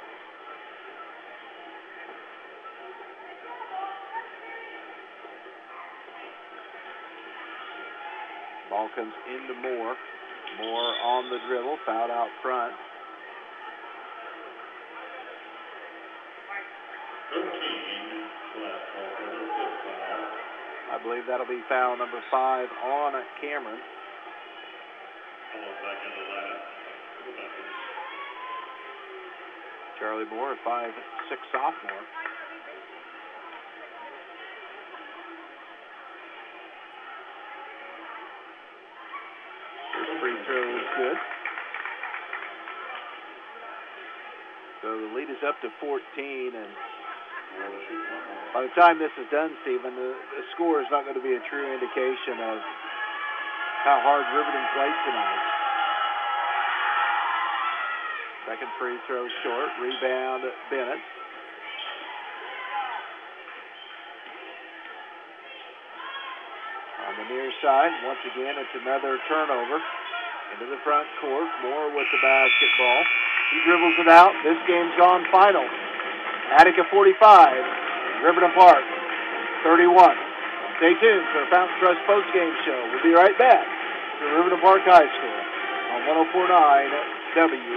Ball comes into Moore. Moore on the dribble, fouled out front. I believe that'll be foul number five on Cameron. Charlie Moore, a five six sophomore. First free throw is good. So the lead is up to fourteen, and by the time this is done, Stephen, the, the score is not going to be a true indication of how hard Riverton played tonight. Second free throw short. Rebound, Bennett. On the near side, once again, it's another turnover. Into the front court. Moore with the basketball. He dribbles it out. This game's gone final. Attica forty-five, Riverton Park thirty-one. Stay tuned for our Fountain Trust post-game show. We'll be right back to Riverton Park High School on one oh four point nine W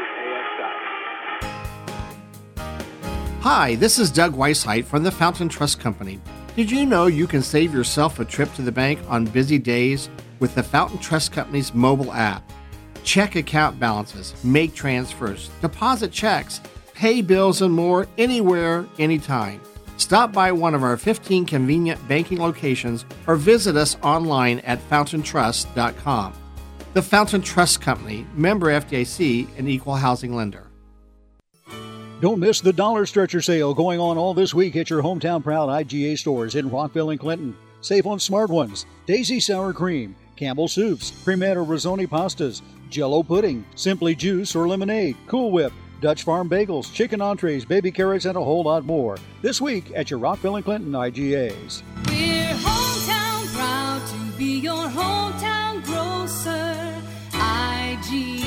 A X I. Hi, this is Doug Weisheidt from the Fountain Trust Company. Did you know you can save yourself a trip to the bank on busy days with the Fountain Trust Company's mobile app? Check account balances, make transfers, deposit checks, pay bills, and more anywhere, anytime. Stop by one of our fifteen convenient banking locations or visit us online at fountain trust dot com. The Fountain Trust Company, member F D I C, and equal housing lender. Don't miss the Dollar Stretcher sale going on all this week at your hometown proud I G A stores in Rockville and Clinton. Save on Smart Ones, Daisy Sour Cream, Campbell Soups, Cremetta Rizzoni Pastas, Jell-O Pudding, Simply Juice or Lemonade, Cool Whip, Dutch Farm Bagels, chicken entrees, baby carrots, and a whole lot more. This week at your Rockville and Clinton I G As. We're hometown proud to be your hometown grocer. I G